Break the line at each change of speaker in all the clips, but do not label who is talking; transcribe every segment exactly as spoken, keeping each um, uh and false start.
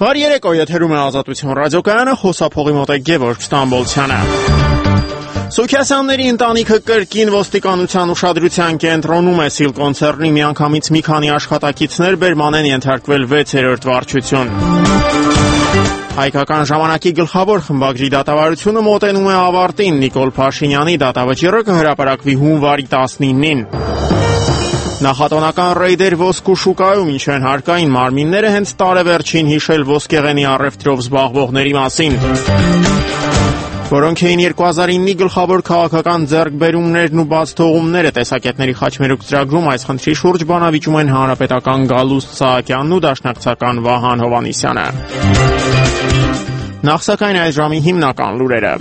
Վար երեկո եթերում է Ազատություն ռադիոկայանը, խոսափողի մոտ է Գևորգ Ստամբոլցյանը։ Սուքիասյանների ընտանիքը կրկին ոստիկանության ուշադրության կենտրոնում է Սիլ կոնցեռնի միանգամից մի քանի աշխատակիցներ բերման են ենթարկվել վեցերորդ վարչություն։ Հայկական ժամանակի գլխավոր խմբագրի դատավարությունը մոտենում է ավարտին, Նիկոլ Փաշինյանի դատավճիռը կհրապարակվի հունվարի տասնինին։ Նախատոնական ռեյդեր ոսկու շուկայում, ինչ են հարկային մարմինները հենց տարեվերջին հիշել ոսկեղենի առևտրով զբաղվողների մասին, որոնք էին երկու հազար իննի գլխավոր քաղաքական ձեռքբերումներն ու բացթողումները տեսակետների խաչմերուկ ծրագրում այս խնդրի շուրջ բանավիճում են հանրապետական Գալուստ Սահակյանն ու դաշնակցական Վահան Հովհաննիսյանը։ Նախ սակայն այս ժամի հիմնական լուրերը։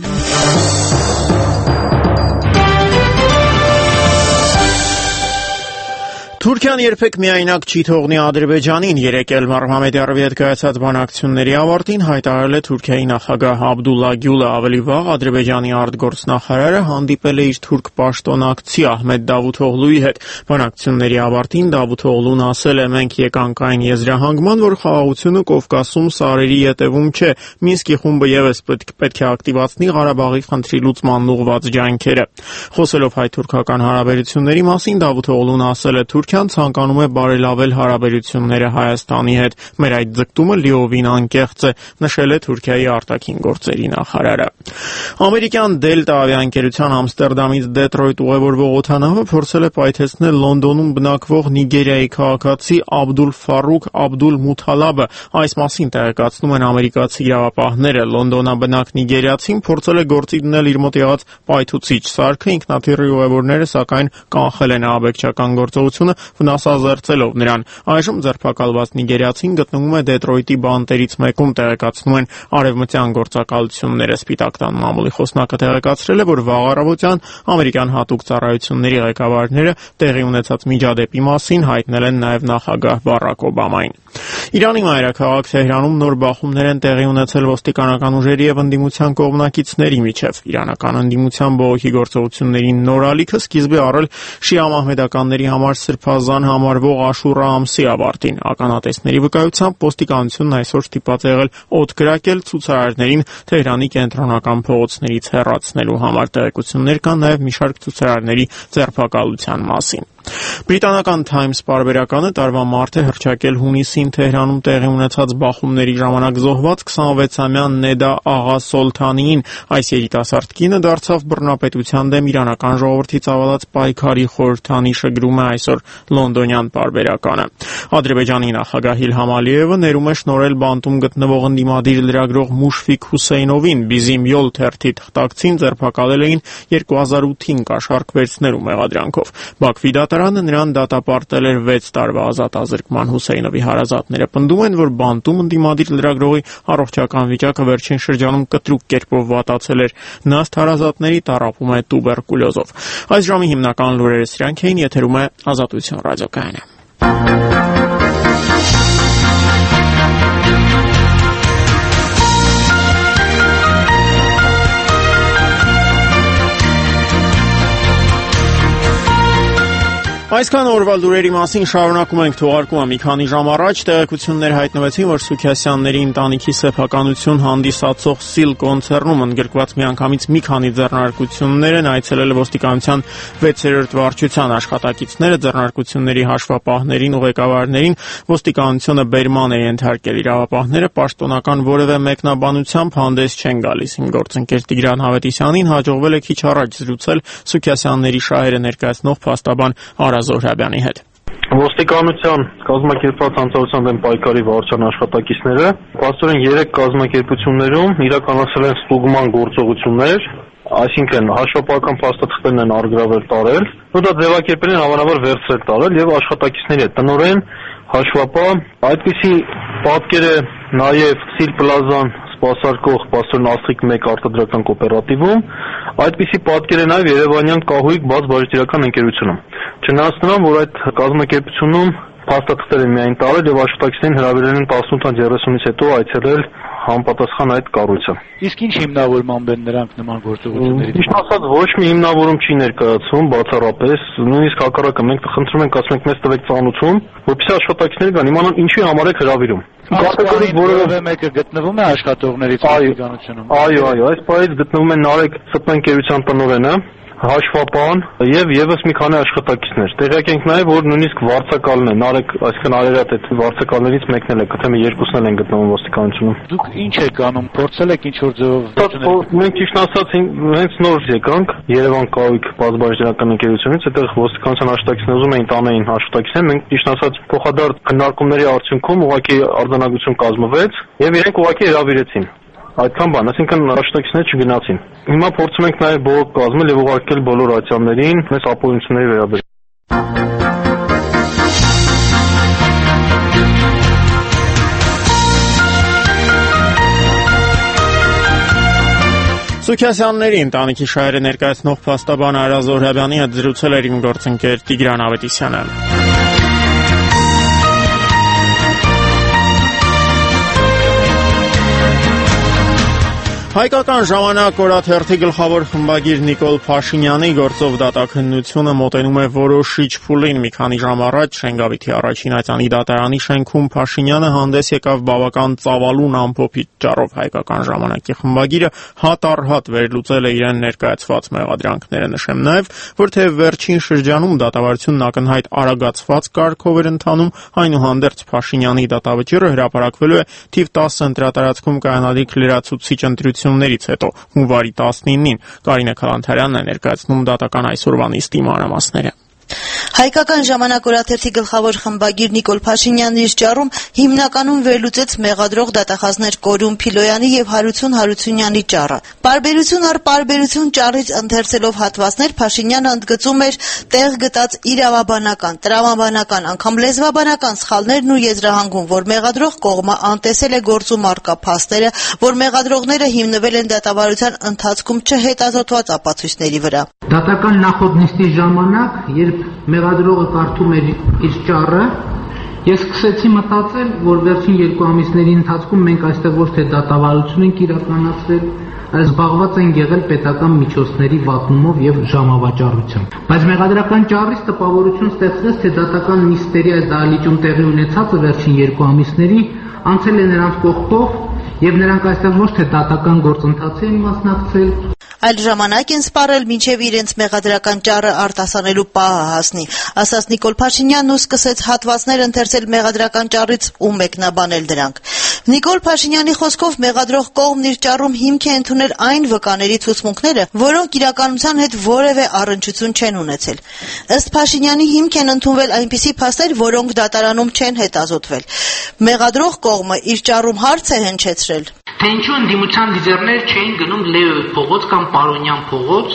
Թուրքիան երբեք միայնակ չի թողնի Ադրբեջանին, երեկ էլ Մահմեդյարովի հետ կայացած բանակցությունների ավարտին հայտարարել է Թուրքիայի նախագահ Աբդուլլա Գյուլը, ավելի վաղ Ադրբեջանի արտգործնախարարը հանդիպել է իր թուրք պաշտոնակցի Ահմեդ Դավութօղլուի հետ։ Բանակցությունների ավարտին Դավութօղլուն ասել է. «Մենք եկանք այն եզրահանգման, որ խաղաղությունը Կովկասում սարերի ետևում չէ, Մինսկի խումբը ևս պետք է ակտիվացնի Ղարաբաղի խնդրի լուծմանն ուղղված ջանքերը»։ Խոսելով հայ-թուրքական հարաբերությունների մասին Դավութօղլուն ասել է. «Թուրքիան ցանկանում է բարելավել հարաբերությունները Հայաստանի հետ, մեր այդ ձգտումը լիովին անկեղծ է», նշել է Թուրքիայի արտաքին գործերի նախարարը։ Ամերիկյան Դելտա ավիաընկերության Ամստերդամից Դեթրոյթ ուղևորվող օդանավը փորձել է պայթեցնել Լոնդոնում բնակվող Նիգերիայի քաղաքացի Աբդուլ Ֆարուկ Աբդուլ Մութալաբը։ Այս մասին տեղեկացնում են ամերիկացի իրավապահները։ Լոնդոնաբնակ նիգերիացին փորձել է գործի դնել իր մոտ եղած պայթուցիչ սարքը, ինքնաթիռի ուղևորները սակայն կանխել են ահաբեկչական գործողությունը, վնասազերծելով նրան։ Այժմ ձերբակալված նիգերիացին գտնվում է Դեթրոյթի բանտերից մեկում, տեղեկացնում են արևմտյան գործակալությունները։ Սպիտակ տան մամուլի խոսնակը տեղեկացրել է, որ վաղ առավոտյան ամերիկյան հատուկ ծառայությունների ղեկավարները տեղի ունեցած միջադեպի մասին հայտնել են նաև նախագահ Բարակ Օբամային։ Իրանի մայրաքաղաք Թեհրանում նոր բախումներ են տեղի ունեցել ոստիկանական ուժերի եւ ընդդիմության կողմնակիցների միջև։ Իրանական ընդդիմության բողոքի գործողությունների նոր ալիքը սկիզբ է առել շիա մահմեդականների համար սրբազան համարվող Աշուրա ամսի ավարտին։ Ականատեսների վկայությամբ ոստիկանությունն այսօր ստիպված է եղել օդ կրակել ցուցարարներին Թեհրանի կենտրոնական փողոցներից հեռացնելու համար։ Տեղեկություններ կան նաև մի շարք ցուցարարների ձերբակալության մասին։ Բրիտանական Times պարբերականը տարվա մարտ է հռչակել հունիսին Թեհրանում տեղի ունեցած բախումների ժամանակ զոհված քսանվեցամյա Նեդա Աղա Սոլթանիին։ Այս երիտասարդ կինը դարձավ բռնապետության դեմ իրանական ժողովրդի ծավալած պայքարի խորհրդանիշը, գրում է այսօր լոնդոնյան պարբերականը։ Ադրբեջանի նախագահ Իլհամ Ալիևը ներում է շնորհել բանտում գտնվող ընդդիմադիր լրագրող Մուշֆիկ Հուսեյնովին։ Բիզիմյոլ թերթի թղթակցին ձերբակալել էին երկու հազար ութին կաշառք վերցնելու մեղադրանքով։ Բաքվի դատարանը նրան դատապարտել էր վեց տարվա ազատազրկման։ Հուսեյնովի հարազատները պնդում են, որ բանտում ընդդիմադիր լրագրողի առողջական վիճակը վերջին շրջանում կտրուկ կերպով վատացել էր։ Նա հարազատների տառապում է տուբերկուլյոզով։ Այս ժամի հիմնական լուրերը սրանք էին, եթերում է Ազատություն ռադիոկայանը։ Այսքան օրվա լուրերի մասին շարունակում ենք թողարկումը։ Մի քանի ժամ առաջ տեղեկություններ հայտնվեցին, որ Սուքիասյանների ընտանիքի սեփականություն հանդիսացող Սիլ կոնցեռնում ընդգրկված միանգամից մի քանի ձեռնարկություններ են այցելել ոստիկանության վեցերորդ վարչության աշխատակիցները, ձեռնարկությունների հաշվապահներին ու ղեկավարներին ոստիկանությունը բերման է ենթարկել։ Իրավապահները պաշտոնական որևէ մեկնաբանությամբ հանդես չեն գալիս։ Գործընկեր Տիգրան Հավետիսյանին հաջողվել է քիչ առաջ զրուցել Սուքիասյանների շահերը ներկայացնող փաստաբան Արա Զոհրաբյանի հետ։
Ոստիկանության կազմակերպված հանցավորության դեմ պայքարի վարչության աշխատակիցները փաստորեն երեք կազմակերպություններում իրականացրել են ստուգման գործողություններ, այսինքն հաշվապահական փաստաթղթերն են առգրավել տարել, ու դա ձևակերպել են հավանաբար վերցրել տարել եւ աշխատակիցների հետ տնօրեն, հաշվապահ, այդպիսի պատկեր է նաեւ Սիլ Պլազան սպասարկող Պաստորեն Աստղիկ մեկ արտադրական կոոպերատիվում, այդպիսի պատկեր է նաև Երևանյան Կահույք բաց բաժնետիրական ընկերությունում։ Չնայած նրան, որ այդ կազմակերպությունում փաստաթղթեր են միայն տարել եւ աշխատակիցներին հրավիրել են տասնութ երեսունից հետո այցելել համապատասխան այդ կառույցը։
Իսկ ինչ հիմնավորմամբ են նրանք նման գործողությունների։
Ճիշտ ասած, ոչ մի հիմնավորում չի ներկայացվում բացառապես, նույնիսկ հակառակը մենք խնդրում ենք ասում ենք մեզ տվեք ծանոթություն, որպեսզի աշխատակիցները գան իմանան ինչի համար եք հրավիրում։
Կատեգորիկ որևէ մեկը գտնվում է աշխատողների ցուցականում։
Այո, այո, այս պահից գտնվում են Նարեկ ՍՊ-ընկերության տնօրենը, հաշվապան եւ եւս մի քանի աշխատակիցներ։ Տեղյակ ենք նաեւ, որ նույնիսկ վարձակալն է, Նարեկ, այսինքն Արարատ այդ վարձակալներից մեկն էլ է, գտե մի երկուսն էլ են գտնվում ոստիկանությունում։
Դուք ինչ եք անում, փորձել եք ինչ-որ ձևով։
Մենք ճիշտ ասած հենց նոր եկանք Երևան կահույք բազմաբաժանական ընկերությունից, այդտեղ ոստիկանության աշխատակիցներ ուզում էին տանեին աշխատակիցներ, մենք ճիշտ ասած փոխադարձ քննարկումների արդյունքում ուղղակի արձանագրություն կազմվեց եւ իրենք ուղղակի հրավիրեցին։ Այդքան բան, այսինքն աշխատակիցները չգնացին։ Հիմա փորձում ենք նաև բողոք կազմել եւ ուղարկել բոլոր այցաններին մեզ ապօրինությունների վերաբերյալ։
Սուքյասյանների ընտանիքի շահերը ներկայացնող փաստաբան Արա Զոհրաբյանի հետ զրուցել էր իմ գործընկեր Տիգրան Ավետիսյանը։ Հայկական ժամանակ օրաթերթի գլխավոր խմբագիր Նիկոլ Փաշինյանի գործով դատաքննությունը մոտենում է որոշիչ փուլին։ Մի քանի ժամ առաջ Շենգավիթի առաջին այցանի դատարանի շենքում Փաշինյանը հանդես եկավ բավական ծավալուն ամփոփիչ ճառով։ Հայկական ժամանակի խմբագիրը հատ առ հատ վերլուծել է իրեն ներկայացված մեղադրանքները։ Նշեմ նաև, որ թե վերջին շրջանում դատավարությունն ակնհայտ արագացված կարգով էր ընթանում, այնուհանդերձ Փաշինյանի դատավճիռը հրապարակվելու է թիվ տասը ընտրատարածքում կայանալիք լրացուցիչ ընտրություններից հետո հունվարի տասնինին։ Կարինե Քալանթարյանն է ներկայացնում դատական այսօրվա նիստի մանրամասները։
Հայկական ժամանակ օրաթերթի գլխավոր խմբագիր Նիկոլ Փաշինյանն իր ճառում հիմնականում վերլուծեց մեղադրող դատախազներ Կորյուն Փիլոյանի եւ Հարություն Հարությունյանի ճառը։ Պարբերություն առ պարբերություն ճառից ընթերցելով հատվածներ Փաշինյանը ընդգծում էր տեղ գտած իրավաբանական, տրամաբանական, անգամ լեզվաբանական սխալներն ու եզրահանգում, որ մեղադրող կողմը անտեսել է գործում առկա փաստերը, որ մեղադրողները հիմնվել են դատավարության ընթացքում չհետազոտված ապացույցների վրա։
Դատական նախորդ նիստի ժամանակ, երբ մեղադրողը կարդում էր իր ճառը, ես սկսեցի մտածել, որ վերջին երկու ամիսների ընթացքում մենք այստեղ ոչ թե դատավարություն ենք իրականացրել, այլ զբաղված են եղել պետական միջոցների վատնումով եւ ժամավաճառությամբ։ Բայց մեղադրական ճառից տպավորություն ստեղծվեց, թե դատական նիստերի այս դահլիճում տեղի ունեցածը վերջին երկու ամիսների անցել է նրանց կողքով եւ նրանք այստեղ ոչ թե դատական գործընթացի են մասնակցել,
այլ ժամանակ են սպառել մինչև իրենց մեղադրական ճառը արտասանելու պահը հասնի, ասաց Նիկոլ Փաշինյանն ու սկսեց հատվածներ ընթերցել մեղադրական ճառից ու մեկնաբանել դրանք։ Նիկոլ Փաշինյանի խոսքով մեղադրող կողմն իր ճառում հիմք է ընդունել այն վկաների ցուցմունքները, որոնք իրականության հետ որևէ առնչություն չեն ունեցել։ Ըստ Փաշինյանի հիմք են ընդունվել այնպիսի փաստեր, որոնք դատարանում չեն հետազոտվել։ Մեղադրող կողմը իր ճառում հարց է հնչեցրել,
թե ինչու ընդդիմության լիդերներ չէին գնում Լեոյ փողոց կամ Պարոնյան փողոց,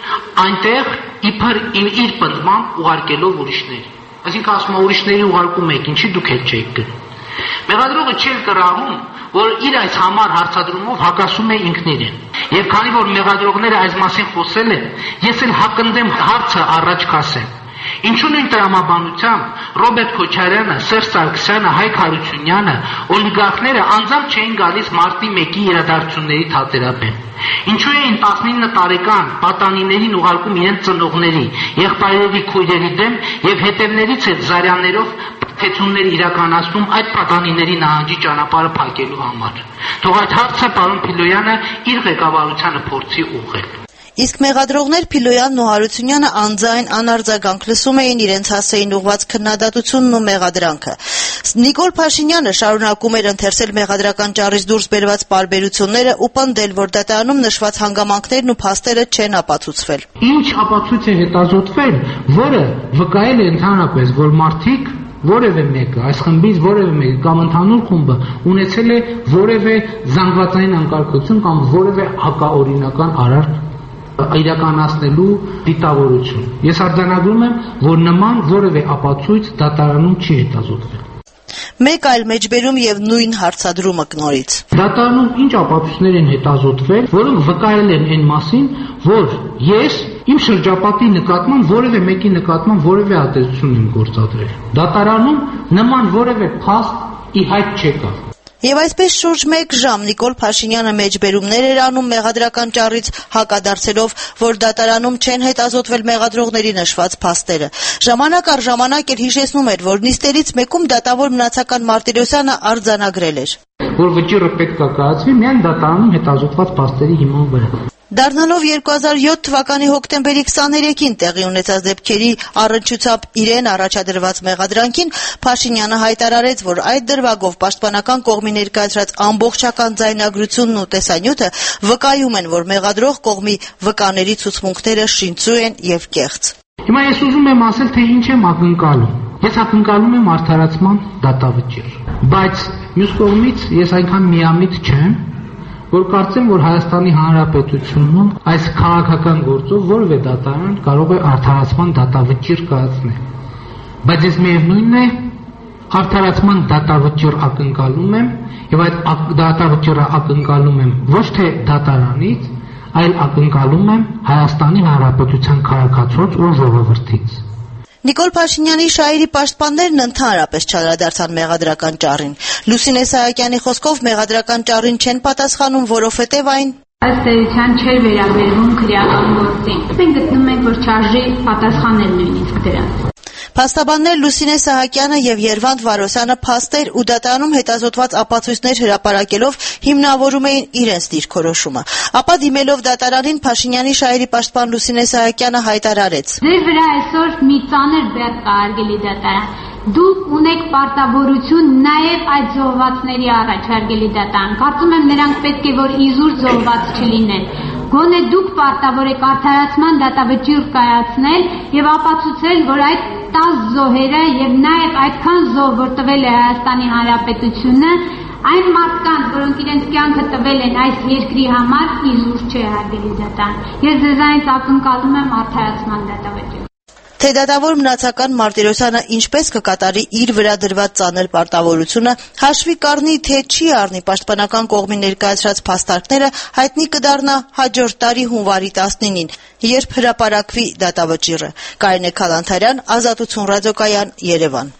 այնտեղ իբր իր պնդմամբ ուղարկելով ուրիշներ։ Այսինքն ասում է ուրիշների ուղարկում եք, ինչի դուք էլ չեք գնում։ Մեղադրողը չէր կռահում, որ իր այս համար հարցադրումով հակասում է ինքն իրեն։ Եվ քանի որ մեղադրողները այս մասին խոսել են, ես էլ հակընդեմ հարցը առաջ կասեմ։ Ինչու նույն տրամաբանությամբ Ռոբերտ Քոչարյանը, Սերժ Սարգսյանը, Հայկ Հարությունյանը, օլիգարխները անձամբ չէին գալիս մարտի մեկի իրադարձությունների թատերաբեմ։ Ինչու էին տասնինը տարեկան պատանիներին ուղարկում իրենց ծնողների, եղբայրերի, քույրերի դեմ եւ հետևներից հետ զարյաներով թեթուններ իրականացնում այդ պատանիների նահանջի ճանապարհը փակելու համար։ Թող այդ հարցը պարոն Փիլոյանը իր ղեկավարությանը փորձի ուղղել։
Իսկ մեղադրողներ Փիլոյանն ու Հարությունյանը անձայն անարձագանք լսում էին իրենց հասցեին ուղված քննադատությունն ու մեղադրանքը։ Նիկոլ Փաշինյանը շարունակում էր ընթերցել մեղադրական ճառից դուրս բերված պարբերությունները ու պնդել, որ դատարանում նշված հանգամանքներն ու փաստերը չեն ապացուցվել։
Ինչ ապացույց է հետազոտվել, որը վկայել է ընդհանրապես, որ մարդիկ որևէ մեկը այս խմբից որևէ մեկը կամ ընդհանուր խումբը ունեցել է որևէ զանգվածային անկարգություն կամ որևէ հակաօրինական արարք իրականացնելու դիտավորություն։ Ես արձանագրում եմ, որ նման որևէ ապացույց դատարանում չի հետազոտվել։
Մեկ այլ մեջբերում եւ նույն հարցադրումը կնորից։
Դատարանում ինչ ապացույցներ են հետազոտվել, որոնք վկայել են այն մասին, որ ես իմ շրջապատի նկատմամբ որևէ մեկի նկատմամբ որևէ ատեցություն եմ գործադրել։ Դատարանում նման որևէ փաստ ի հայտ չեկավ։
Եվ այսպես շուրջ մեկ ժամ Նիկոլ Փաշինյանը մեջբերումներ էր անում մեղադրական ճառից հակադարձելով, որ դատարանում չեն հետազոտվել մեղադրողների նշված փաստերը։ Ժամանակ առ ժամանակ էլ հիշեցնում էր, որ նիստերից մեկում դատավոր Մնացական Մարտիրոսյանը արձանագրել էր,
որ վճիռը պետք է կայացվի միայն դատարանում հետազոտված փաստերի հիման վրա։
Դառնալով երկու հազար յոթ թվականի հոկտեմբերի քսաներեքին տեղի ունեցած դեպքերի առնչությամբ իրեն առաջադրված մեղադրանքին Փաշինյանը հայտարարեց, որ այդ դրվագով պաշտպանական կողմի ներկայացրած ամբողջական ձայնագրությունն ու տեսանյութը վկայում են, որ մեղադրող կողմի վկաների ցուցմունքները շինծու են եւ կեղծ։
Հիմա ես ուզում եմ ասել, թե ինչ եմ ակնկալում։ Ես ակնկալում եմ արդարացման դատավճիռ, բայց մյուս կողմից ես այնքան միամիտ չեմ, որ կարծեմ, որ Հայաստանի Հանրապետությունում այս քաղաքական գործով որևէ դատարան կարող է արդարացման դատավճիռ կայացնել։ Բայց ես միևնույնն է, արդարացման դատավճիռ ակնկալում եմ, եւ այդ դատավճիռը ակնկալում եմ ոչ թե դատարանից, այլ ակնկալում եմ Հայաստանի Հանրապետության քաղաքացուց ու ժողովրդից։
Նիկոլ Փաշինյանի շահերի պաշտպաններն ընդհանրապես չանդրադարձան մեղադրական ճառին։ Լուսինե Սահակյանի խոսքով մեղադրական ճառին չեն պատասխանում, որովհետև այն
ըստ էության չէր վերաբերվում քրեական գործին։ Մենք գտնում ենք, որ չարժի պատասխանել նույնիսկ դրան։
Փաստաբաններ Լուսինե Սահակյանը եւ Երվանդ Վարոսյանը փաստեր ու դատարանում հետազոտված ապացույցներ հրապարակելով հիմնավորում էին իրենց դիրքորոշումը։ Ապա դիմելով դատարանին Փաշինյանի շահերի պաշտպան Լուսինե Սահակյանը հայտարարեց.
Ձեր վրա այսօր մի ծանր բեռ կա, հարգելի դատարան։ Դուք ունեք պարտավորություն նաև այդ զոհվածների առաջ, հարգելի դատարան։ Կարծում եմ նրանք պետք է որ իզուր զոհված չլինեն։ Գոնե դուք պարտավոր եք արդարացման դատավճիռ կայացնել եւ ապացուցել, որ այդ տասը զոհերը եւ նաեւ այդքան զոհ, որ տվել է Հայաստանի Հանրապետությունը, այն մարդկանց, որոնք իրենց կյանքը տվել են այս երկրի համար, իզուր չէ, հարգելի դատարան։ Ես ձեզանից ակնկալում եմ արդարացման դատավճիռ։
Թե դատավոր Մնացական Մարտիրոսյանը ինչպես կկատարի իր վրա դրված ծանր պարտավորությունը, հաշվի կառնի, թե չի առնի պաշտպանական կողմի ներկայացրած փաստարկները, հայտնի կդառնա հաջորդ տարի հունվարի տասնինին, երբ հրապարակվի դատավճիռը։ Կարինե Քալանթարյան, Ազատություն ռադիոկայան, Երևան։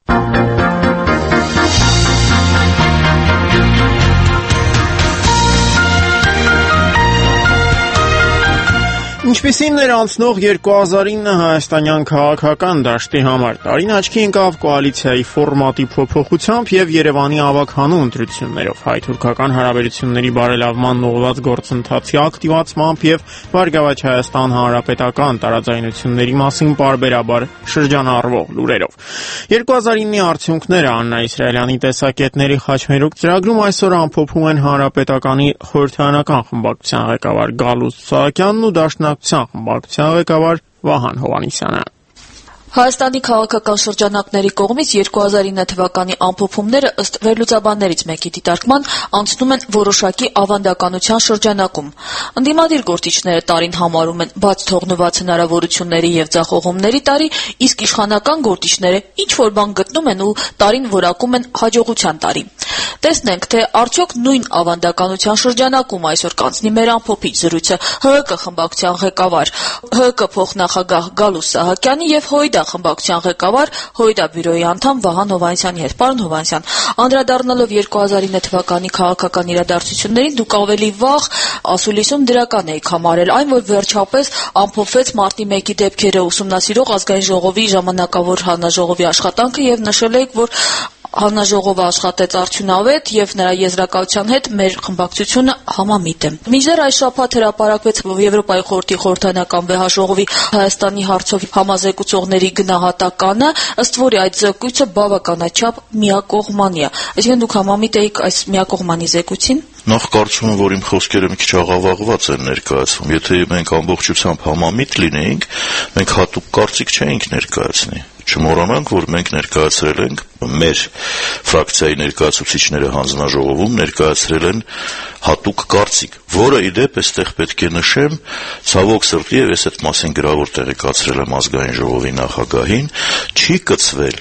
Ինչպիսին էր անցնող երկու հազար ինը հայաստանյան քաղաքական դաշտի համար։ Տարին աչքի ընկավ կոալիցիայի ֆորմատի փոփոխությամբ եւ Երևանի ավագանու ընտրություններով, հայ-թուրքական հարաբերությունների բարելավման ուղղված գործընթացի ակտիվացմամբ եւ Բարգավաճ Հայաստան հանրապետական տարաձայնությունների մասին պարբերաբար շրջանառվող լուրերով։ երկու հազար ինի արդյունքները Աննա Իսրայելյանի տեսակետների խաչմերուկ ծրագրում այսօր ամփոփում են Հանրապետականի խորհրդարանական խմբակցության ղեկավար Գալուստ Սահակյանն ու Դաշնակցության խմբակցության ղեկավար Վահան Հովհաննիսյանը։
Հայաստանի քաղաքական շրջանակների կողմից երկու հազար ինը թվականի ամփոփումները ըստ վերլուծաբաններից մեկի դիտարկման անցնում են որոշակի ավանդականության շրջանակում։ Ընդդիմադիր գործիչները տարին համարում են բաց թողնված հնարավորությունների եւ ձախողումների տարի, իսկ իշխանական գործիչները ինչ որ բան գտնում են ու տարին որակում են հաջողության տարի։ Տեսնենք, թե արդյոք նույն ավանդականության շրջանակում այսօր կանցնի մեր ամփոփիչ զրույցը ՀՀԿ խմբակցության ղեկավար, ՀՀԿ փոխնախագահ Գալուստ Սահակյանի եւ ՀՅԴ խմբակցության ղեկավար ՀՅԴ բյուրոյի անդամ Վահան Հովհաննիսյանի հետ։ Պարոն Հովհաննիսյան, անդրադառնալով երկու հազար ինը թվականի քաղաքական իրադարձություններին, դուք ավելի վաղ ասուլիսում դրական եք համարել այն, որ վերջապես ամփոփվեց մարտի մեկի դեպքերը ուսումնասիրող ազգային ժողովի ժամանակավոր հանձնաժողովի աշխատանքը եւ նշել եք, որ հանձնաժողովը աշխատեց արդյունավետ եւ նրա եզրակացության հետ մեր խմբակցությունը համամիտ է։ Մինչդեռ այս շաբաթ հրապարակվեց Եվրոպայի խորհրդի խորհրդարանական վեհաժողովի Հայաստանի հարցով համազեկուցողների գնահատականը, ըստ որի այդ զեկույցը բավականաչափ միակողմանի է։ Այսինքն դուք համամիտ եք այս միակողմանի զեկույցին։
Նախ կարծում եմ, որ իմ խոսքերը մի քիչ աղավաղված են ներկայացվում։ Եթե մենք ամբողջությամբ համամիտ լինեինք, մենք հատուկ կարծիք չէինք ներկայացնի։ Չմոռանանք, որ մենք ներկայացրել ենք, մեր ֆրակցիայի ներկայացուցիչները հանձնաժողովում ներկայացրել են հատուկ կարծիք, որը ի դեպ այստեղ պետք է նշեմ, ցավոք սրտի, եւ ես այդ մասին գրավոր տեղեկացրել եմ ազգային ժողովի նախագահին, չի կցվել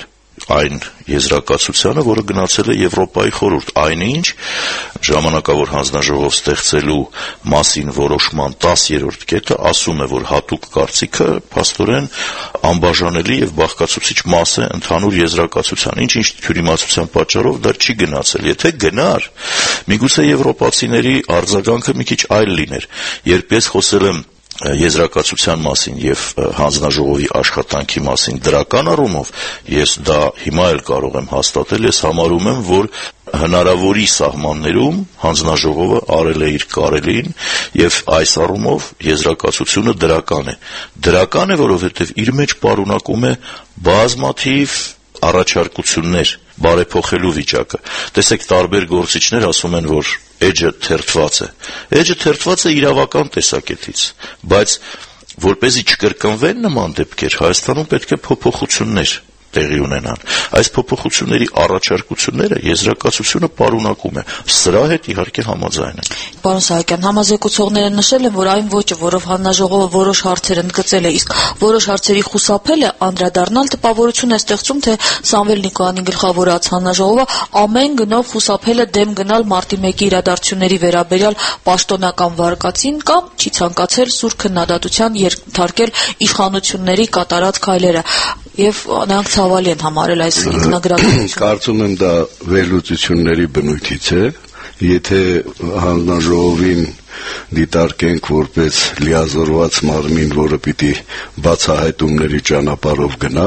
այն եզրակացությանը, որը գնացել է Եվրոպայի խորհուրդ, այնինչ ժամանակավոր հանձնաժողով ստեղծելու մասին որոշման տասերորդ կետը ասում է, որ հատուկ կարծիքը փաստորեն անբաժանելի եւ բաղկացուցիչ մաս է ընդհանուր եզրակացության, ինչ-ինչ թյուրիմացության պատճառով դա չի գնացել։ Եթե գնար, միգուցե եվրոպացիների արձագանքը մի քիչ այլ լիներ։ Երբ ես խոսել եմ եզրակացության մասին եւ հանձնաժողովի աշխատանքի մասին դրական առումով, ես դա հիմա էլ կարող եմ հաստատել, ես համարում եմ, որ հնարավորի սահմաններում հանձնաժողովը արել է իր կարելին եւ այս առումով եզրակացությունը դրական է։ Դրական է, որովհետեւ իր մեջ պարունակում է բազմաթիվ առաջարկություններ բարեփոխելու վիճակը։ Տեսեք, տարբեր գործիչներ ասում են, որ էջը թերթված է։ Էջը թերթված է իրավական տեսակետից, բայց որպեսզի չկրկնվեն նման դեպքեր, Հայաստանում պետք է փոփոխություններ տեղի ունենան։ Այս փոփոխությունների առաջարկությունները եզրակացությունը պարունակում է։ Սրա հետ իհարկե համաձայն եմ։
Պարոն Սահակյան, համազեկուցողները նշել են, որ այն ոճը, որով հանձնաժողովը որոշ հարցեր ընդգծել է, իսկ որոշ հարցերի խուսափել է, անդրադառնալ տպավորություն է ստեղծում, թե Սամվել Նիկոյանի գլխավորած հանձնաժողովը ամեն գնով խուսափել է դեմ գնալ մարտի մեկի իրադարձությունների վերաբերյալ պաշտոնական վարկածին կամ չի ցանկացել սուր քննադատության ենթարկել իշխանությունների կատարած քայլերը, եւ նրանք ցավալի են համարել այս ինքնագրավիչը։
Կարծում եմ դա վերլուծությունների բնույթից է, եթե հանձնաժողովին դիտարկենք որպես լիազորված մարմին, որը պիտի բացահայտումների ճանապարհով գնա,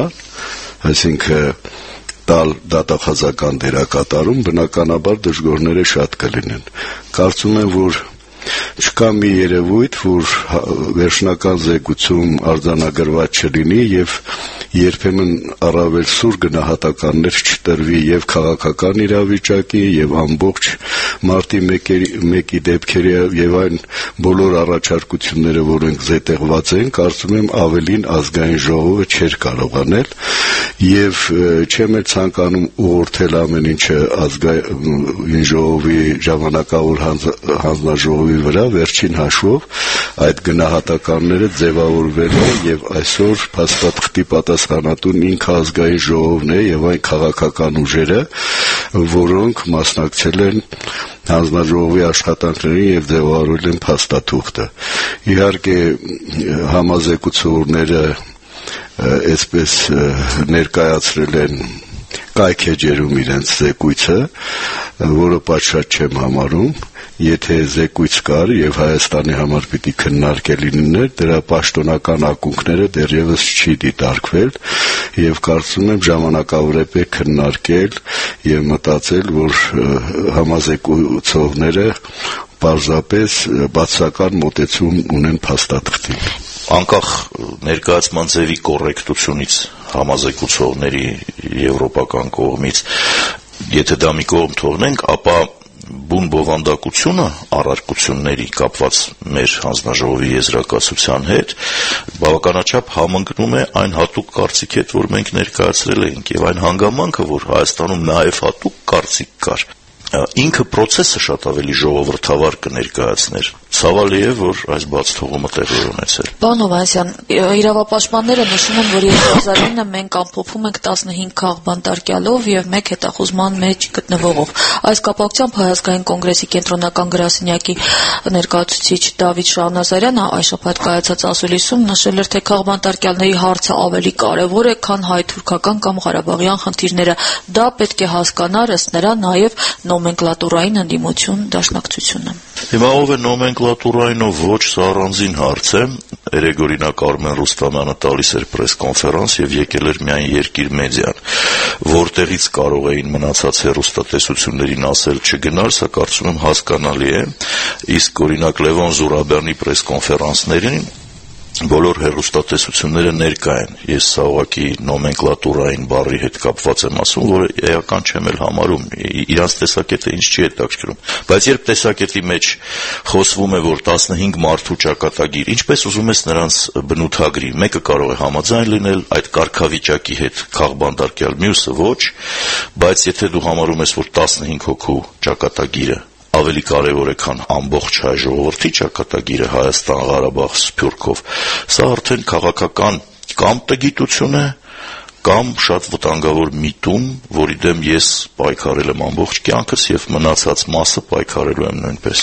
այսինքն տալ դատախազական դերակատարում, բնականաբար դժգոհները շատ կլինեն։ Կարծում եմ, որ չկա մի երևույթ, որ վերջնական զեկուցում արձանագրված չլինի եւ երբեմն առավել սուր գնահատականներ չտրվի եւ քաղաքական իրավիճակի եւ ամբողջ մարտի մեկի դեպքերի եւ այն բոլոր առաջարկությունները, որոնք զետեղված են, կարծում եմ ավելին ազգային ժողովը չէր կարողանել եւ չեմ էլ ցանկանում ուղղորդել ամեն ինչը ազգային ժողովի ժամանակավոր հանձնաժողովի վրա, վերջին հաշվով այդ գնահատականները ձևավորվել են եւ այսօր փաստաթղթի պատասխանատուն ինքը ազգային ժողովն է եւ այն քաղաքական ուժերը, որոնք մասնակցել են հանձնաժողովի աշխատանքներին եւ ձևավորել են փաստաթուղթը։ Իհարկե համազեկուցողները այսպես ներկայացրել են կայքեջերում իրենց զեկույցը, որը պատշաճ չեմ համարում, եթե զեկույց կար եւ Հայաստանի համար պիտի քննարկելի լիներ, դրա պաշտոնական ակունքները դեռևս չի դիտարկվել եւ կարծում եմ ժամանակավոր է քննարկել եւ մտածել, որ համազեկուցողները պարզապես բացասական մոտեցում ունեն փաստաթղթին։
Անկախ ներկայացման ձևի կոռեկտությունից համազեկուցողների եվրոպական կողմից, եթե դա մի կողմ թողնենք, ապա բուն բովանդակությունը առարկությունների կապված մեր հանձնաժողովի եզրակացության հետ բավականաչափ համընկնում է այն հատուկ կարծիքի հետ, որ մենք ներկայացրել ենք, եւ այն հանգամանքը, որ Հայաստանում նաեւ հատուկ կարծիք կար, ինքը process-ը շատ ավելի ժողովրդավար կներկայացներ։ Ցավալի է, որ այս բացթողումը տեղի ունեցել։
Պարոն Հովհաննիսյան, իրավապաշտպանները նշում են, որ երկու հազար ինը մենք ամփոփում ենք տասնհինգ քաղբանտարկյալով եւ մեկ հետախուզման մեջ գտնվողով։ Այս կապակցությամբ Հայ ազգային կոնգրեսի կենտրոնական գրասենյակի ներկայացուցիչ Դավիթ Շահնազարյանը այս շաբաթ կայացած ասուլիսում նշել էր, թե քաղբանտարկյալների հարցը ավելի կարևոր է, քան հայ-թուրքական կամ ղարաբաղյան խնդիրները։ Դա պետք է հասկանար ըստ նրա նաեւ նոմենկլատուրային ընդդիմություն դաշնակցությունը։
Հիմա ով է նոմենկլատուրային ով ոչ, սա առանձին հարց է։ Երեգորինակ Արմեն Ռուստամյանը տալիս էր պրես-կոնֆերանս եւ եկել էր միայն Երկիր մեդիան, որտեղից կարող էին մնացած հեռուստատեսություններին ասել չգնալ, սա կարծում եմ հասկանալի է, իսկ օրինակ Լևոն Զուրաբյանի պրես-կոնֆերանսներին բոլոր հեռուստատեսությունները ներկա են։ Ես սա ուղղակի նոմենկլատուրային բառի հետ կապված եմ ասում, որը էական չեմ էլ համարում, իրանց տեսակետը ինձ չի հետաքրքրում։ Բայց երբ տեսակետի մեջ խոսվում է, որ տասնհինգ մարդու ճակատագիր, ինչպես ուզում ես նրանց բնութագրի, մեկը կարող է համաձայն լինել այդ կարգավիճակի հետ քաղբանտարկյալ, մյուսը ոչ, բայց եթե դու համարում ես, որ տասնհինգ հոգու ճակատագիրը ավելի կարևոր է, քան ամբողջ հայ ժողովրդի ճակատագիրը Հայաստան, Ղարաբաղ, Սփյուռքով, սա արդեն քաղաքական կամ տգիտություն է, կամ շատ վտանգավոր միտում, որի դեմ ես պայքարել եմ ամբողջ կյանքս եւ մնացած մասը պայքարելու եմ նույնպես։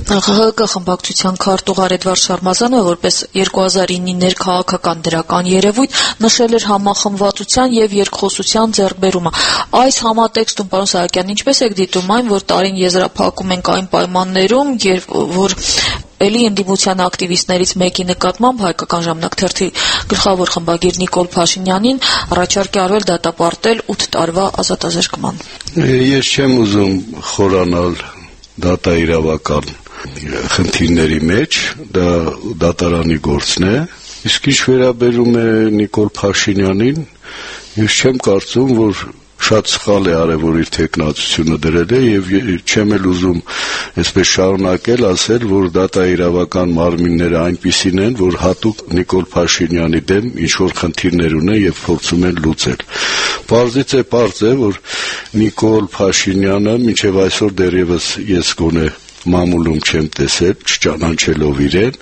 ՀՀԿ խմբակցության քարտուղար Էդվարդ Շարմազանը որպես երկու հազար իննի ներքաղաքական դրական երևույթ նշել էր համախմբվածության եւ երկխոսության ձեռքբերումը։ Այս համատեքստում, պարոն Սահակյան, ինչպես եք դիտում այն, որ տարին եզրափակում ենք այն պայմաններում, երբ որ Էլի ընդդիմության ակտիվիստներից մեկի նկատմամբ հայկական ժամանակ թերթի գլխավոր խմբագիր Նիկոլ Փաշինյանին առաջարկ է արվել դատապարտել ութ տարվա ազատազրկման։
Ես չեմ ուզում խորանալ դատաիրավական խնդիրների մեջ, դա դատարանի գործն է, իսկ ինչ վերաբերում է Նիկոլ Փաշինյանին, ես չեմ կարծում, որ շատ սխալ է արել, որ իր թեկնածությունը դրել է եւ չեմ էլ ուզում այսպես շարունակել ասել, որ դատաիրավական մարմինները այնպիսին են, որ հատուկ Նիկոլ Փաշինյանի դեմ ինչ որ խնդիրներ ունեն եւ փորձում են լուծել։ Պարզից է պարզ է, որ Նիկոլ Փաշինյանը մինչեւ այսօր դեռևս ես գոնե մամուլում չեմ տեսել, չճանաչելով իրեն,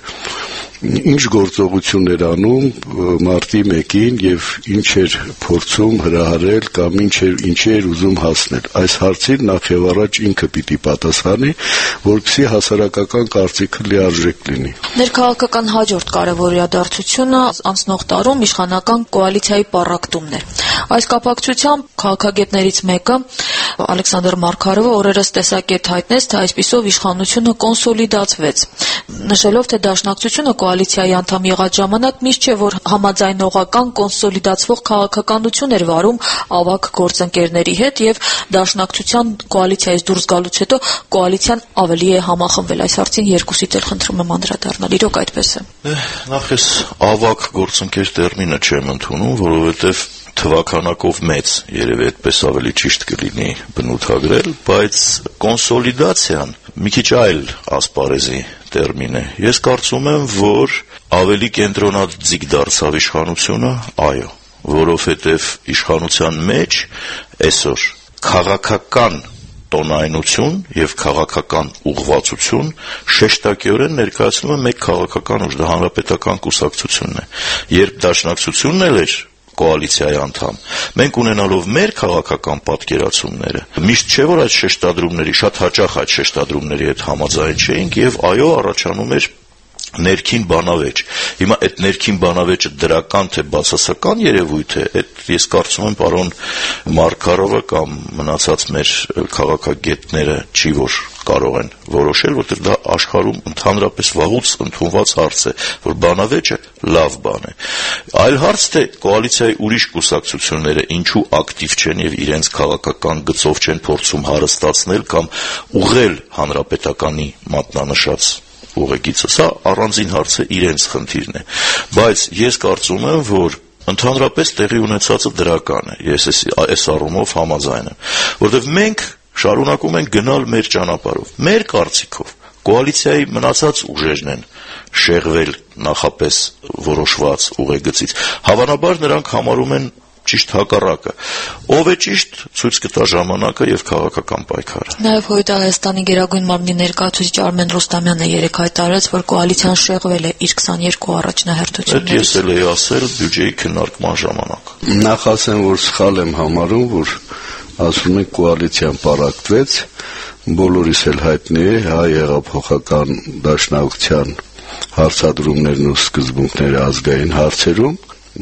ինչ գործողություններ անում մարտի մեկին եւ ինչ էր փորձում հրահարել կամ ինչ էր ինչի էր ուզում հասնել։ Այս հարցին նախ եւ առաջ ինքը պիտի պատասխանի, որպեսզի հասարակական կարծիքը լիարժեք լինի։
Ներքաղաքական հաջորդ կարևոր իրադարձությունը անցնող տարում իշխանական կոալիցիայի պառակտումն էր։ Այս կապակցությամբ քաղաքագետներից մեկը Ալեքսանդր Մարգարովը օրերս տեսակետ հայտնեց, թե այսպիսով իշխանությունը կոնսոլիդացվեց, նշելով, թե դաշնակցությունը կոալիցիայի անդամ եղած ժամանակ միշտ չէ, որ համաձայնողական կոնսոլիդացվող քաղաքականություն էր վարում ավագ գործընկերների հետ եւ դաշնակցության կոալիցիայից դուրս գալուց հետո կոալիցիան ավելի է համախմբվել։ Այս հարցին երկուսիդ էլ խնդրում եմ անդրադառնալ։ Իրոք այդպես է։
Նախ ես ավագ գործընկեր տերմինը չեմ ընդունում, որովհետեւ թվականակով մեծ, երևի այդպես ավելի ճիշտ կլինի բնութագրել, բայց կոնսոլիդացիան մի քիչ այլ ասպարեզի տերմին է։ Ես կարծում եմ, որ ավելի կենտրոնաձիգ դարձավ իշխանությունը, այո, որովհետև իշխանության մեջ այսօր քաղաքական տոնայնություն եւ քաղաքական ուղղվածություն շեշտակիորեն ներկայացնում է մեկ քաղաքական ուժ, դա հանրապետական կուսակցությունն է։ Երբ դաշնակցությունն էլ էր կոալիցիայի անդամ, մենք ունենալով մեր քաղաքական պատկերացումները, միշտ չէ որ այդ շեշտադրումների, շատ հաճախ այդ շեշտադրումների հետ համաձայն չէինք եւ այո, առաջանում էր ներքին բանավեճ։ Հիմա այդ ներքին բանավեճը դրական թե բացասական երևույթ է, այդ ես կարծում եմ պարոն Մարգարովը կամ մնացած մեր քաղաքագետները չի որ կարող են որոշել, որտեղ դա աշխարհում ընդհանրապես վաղուց ընդունված հարց է, որ բանավեճը լավ բան է։ Այլ հարց թե կոալիցիայի ուրիշ կուսակցությունները ինչու ակտիվ չեն եւ իրենց քաղաքական գծով չեն փորձում հարստացնել կամ ուղղել հանրապետականի մատնանշած ուղեկիցը, սա առանձին հարց է, իրենց խնդիրն է, բայց ես կարծում եմ, որ ընդհանրապես տեղի ունեցածը դրական է, ես այս առումով համաձայն եմ, որովհետև մենք շարունակում ենք գնալ մեր ճանապարհով, մեր կարծիքով, կոալիցիայի մնացած ուժերն են շեղվել նախապես որոշված ուղեգծից, հավանաբար նրանք համարում են ճիշտ հակառակը։ Ով է ճիշտ, ցույց կտա ժամանակը եւ քաղաքական պայքարը։
Նաեւ Հույդ Հայաստանի Գերագույն մարմնի ներկայացուցիչ Արմեն Ռուստամյանը երեկ հայտարարեց, որ կոալիցիան շեղվել է իր քսաներկու առաջնահերթություններից։
Այդ ես էլ էի ասել բյուջեի քննարկման ժամանակ։
Նախ ասեմ, որ սխալ եմ համարում, որ ասում են կոալիցիան պառակտվեց, բոլորիս էլ հայտնի է հայ հեղափոխական դաշնակցության հարցադրումներն ու սկզբունքները ազգային հարցերում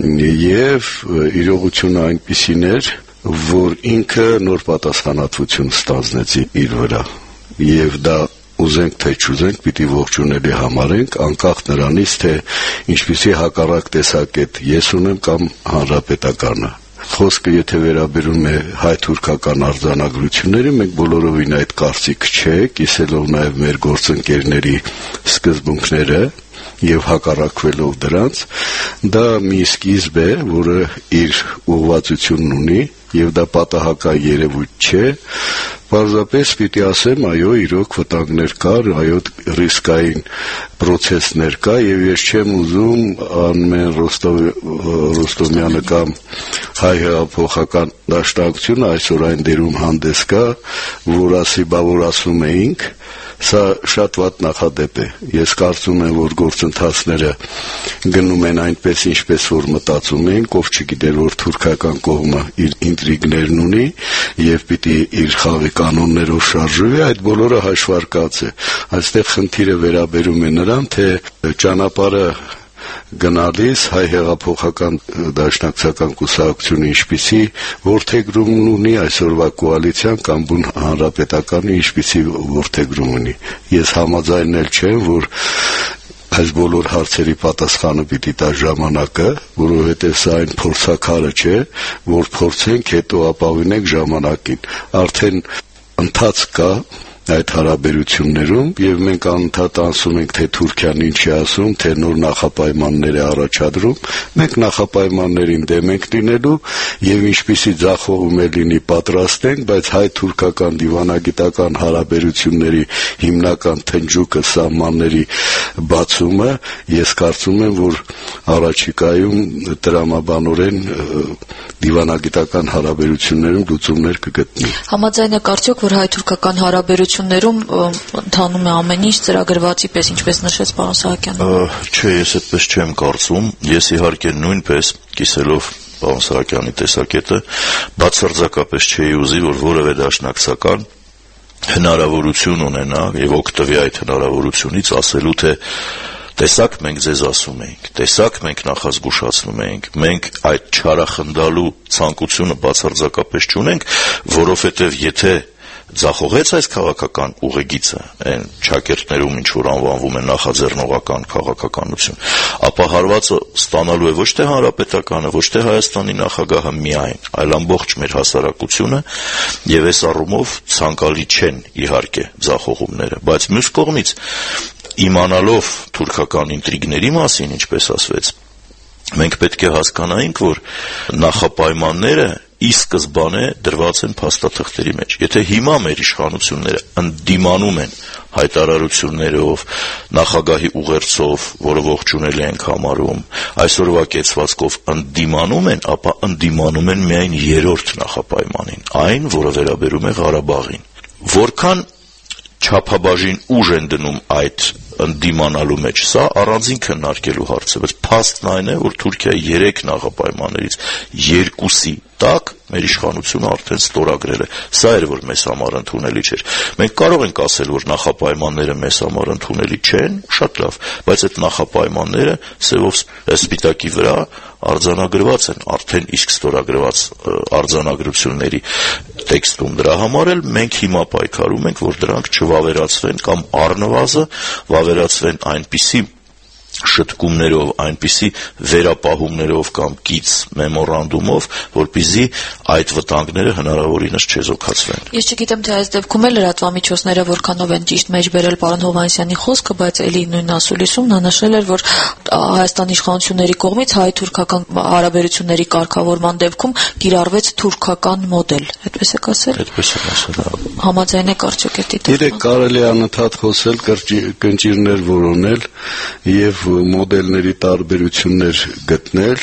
եւ իրողությունը այնպիսին էր, որ ինքը նոր պատասխանատվություն ստանձնեց իր վրա եւ դա ուզենք թե չուզենք պիտի ողջունելի համարենք անկախ նրանից թե ինչպիսի հակառակ տեսակետ ես ունեմ կամ հանրապետականը։ Խոսքը եթե վերաբերում է հայ-թուրքական արձանագրությունները, մենք բոլորովին այդ կարծիք չէ, կիսելով նաեւ մեր գործընկերների սկզբունքները եւ հակառակվելով դրանց, դա մի սկիզբ է, որը իր ուղղվածությունն ունի եւ դա պատահական երևույթ չէ, պարզապես պիտի ասեմ, այո, իրոք վտանգներ կար, այո, ռիսկային պրոցեսներ կա եւ ես չեմ ուզում Արմեն Ռոստոմյանը կամ հայ հեղափոխական դաշնակցությունը այսօր այն դերում հանդես գա, որ ասի, բա որ ասում էինք, Սա շատ վատ նախադեպ է։ Ես կարծում եմ, որ գործընթացները գնում են այնպես, ինչպես որ մտածում ենք, ով չգիտեր, որ թուրքական կողմը իր ինտրիգներն ունի եւ պիտի իր խաղի կանոններով շարժվի, այդ բոլորը հաշվարկած է։ Այստեղ խնդիրը վերաբերում է նրան, թե ճանապարհը գնալիս հայ հեղափոխական դաշնակցական կուսակցությունը ինչպիսի որդեգրում ունի այսօրվա կոալիցիան կամ բուն հանրապետականը ինչպիսի որդեգրում ունի։ Ես համաձայնել չեմ, որ այս բոլոր հարցերի պատասխանը պիտի տա ժամանակը, որովհետև սա այն փորձաքարը չէ, որ փորձենք, հետո ապավինենք ժամանակին։ Արդեն ընթաց կա այդ հարաբերություններում եւ մենք անընդհատ ասում ենք, թե Թուրքիան ինչի ասում, թե նոր նախապայմաններ է առաջադրում, մենք նախապայմաններին դեմ ենք լինելու եւ ինչպիսի ձախողում է լինի պատրաստ ենք, բայց հայ-թուրքական դիվանագիտական հարաբերությունների հիմնական թնջուկը սահմանների բացումը, ես կարծում եմ, որ առաջիկայում տրամաբանորեն դիվանագիտական հարաբերություններում լուծումներ կգտնի։
Համաձայն եք արդյոք, որ հայ-թուրքական հարաբերություններում ընթանում է ամեն ինչ ծրագրվածի պես, ինչպես նշեց պարոն Սահակյանը։
Չէ, ես այդպես չեմ կարծում։ Ես իհարկե նույնպես կիսելով պարոն Սահակյանի տեսակետը բացարձակապես չէի ուզի, որ որևէ դաշնակցական հնարավորություն ունենա եւ օգտվի այդ հնարավորությունից ասելու, թե տեսակ մենք ձեզ ասում ենք, տեսակ մենք նախազգուշացնում ենք, մենք այդ չարախնդալու ցանկությունը բացարձակապես չունենք, որովհետև եթե ձախողեց այս քաղաքական ուղեգիծը, այն ճակերտներում ինչ որ անվանվում է նախաձեռնողական քաղաքականություն, ապա հարվածը ստանալու է ոչ թե հանրապետականը, ոչ թե Հայաստանի նախագահը միայն, այլ ամբողջ մեր հասարակությունը, եւ այս առումով ցանկալի չեն իհարկե ձախողումները, բայց մյուս կողմից իմանալով թուրքական ինտրիգների մասին, ինչպես ասվեց, մենք պետք է հասկանայինք, որ նախապայմանները ի սկզբանե դրված են փաստաթղթերի մեջ։ Եթե հիմա մեր իշխանությունները ընդդիմանում են հայտարարություններով, նախագահի ուղերձով, որը ողջունելի ենք համարում, այսօրվա կեցվածքով ընդդիմանում են, ապա ընդդիմանում են միայն երրորդ նախապայմանին, այն, որը վերաբերում է Ղարաբաղին։ Որքան չափաբաժին ուժ են դնում այդ ընդդիմանալու մեջ, սա առանձին քննարկելու հարց է, բայց փաստն այն է, որ Թուրքիայի երեք նախապայմաններից երկուսի տակ մեր իշխանությունը արդեն ստորագրել է։ Սա էր, որ մեզ համար ընդունելի չէր։ Մենք կարող ենք ասել, որ նախապայմանները մեզ համար ընդունելի չեն, շատ լավ, բայց այդ նախապայմանները սևով սպիտակի վրա արձանագրված են, արդեն իսկ ստորագրված արձանագրությունների տեքստում։ Դրա համար էլ մենք հիմա պայքարում ենք, որ դրանք չվավերացվեն կամ առնվազն վավերացվեն այնպիսի շտկումներով, այնպիսի վերապահումներով կամ կից մեմորանդումով, որպեսզի այդ վտանգները հնարավորինս չեզոքացվեն։
Ես չգիտեմ, թե այս դեպքում էլ լրատվամիջոցները որքանով են ճիշտ մեջ բերել պարոն Հովհաննիսյանի խոսքը, բայց էլի նույն ասուլիսում նա նշել էր, որ Հայաստանի իշխանությունների կողմից հայ-թուրքական հարաբերությունների կարգավորման դեպքում կիրառվեց թուրքական մոդել։ Այդպես եք ասել։
Այդպես եմ ասել։
Համաձայն եք արդյոք այդ դեպքում։
Իրեք կարելի է անընդհատ խոսել, կնճիրներ որոնել եւ մոդելների տարբերություններ գտնել,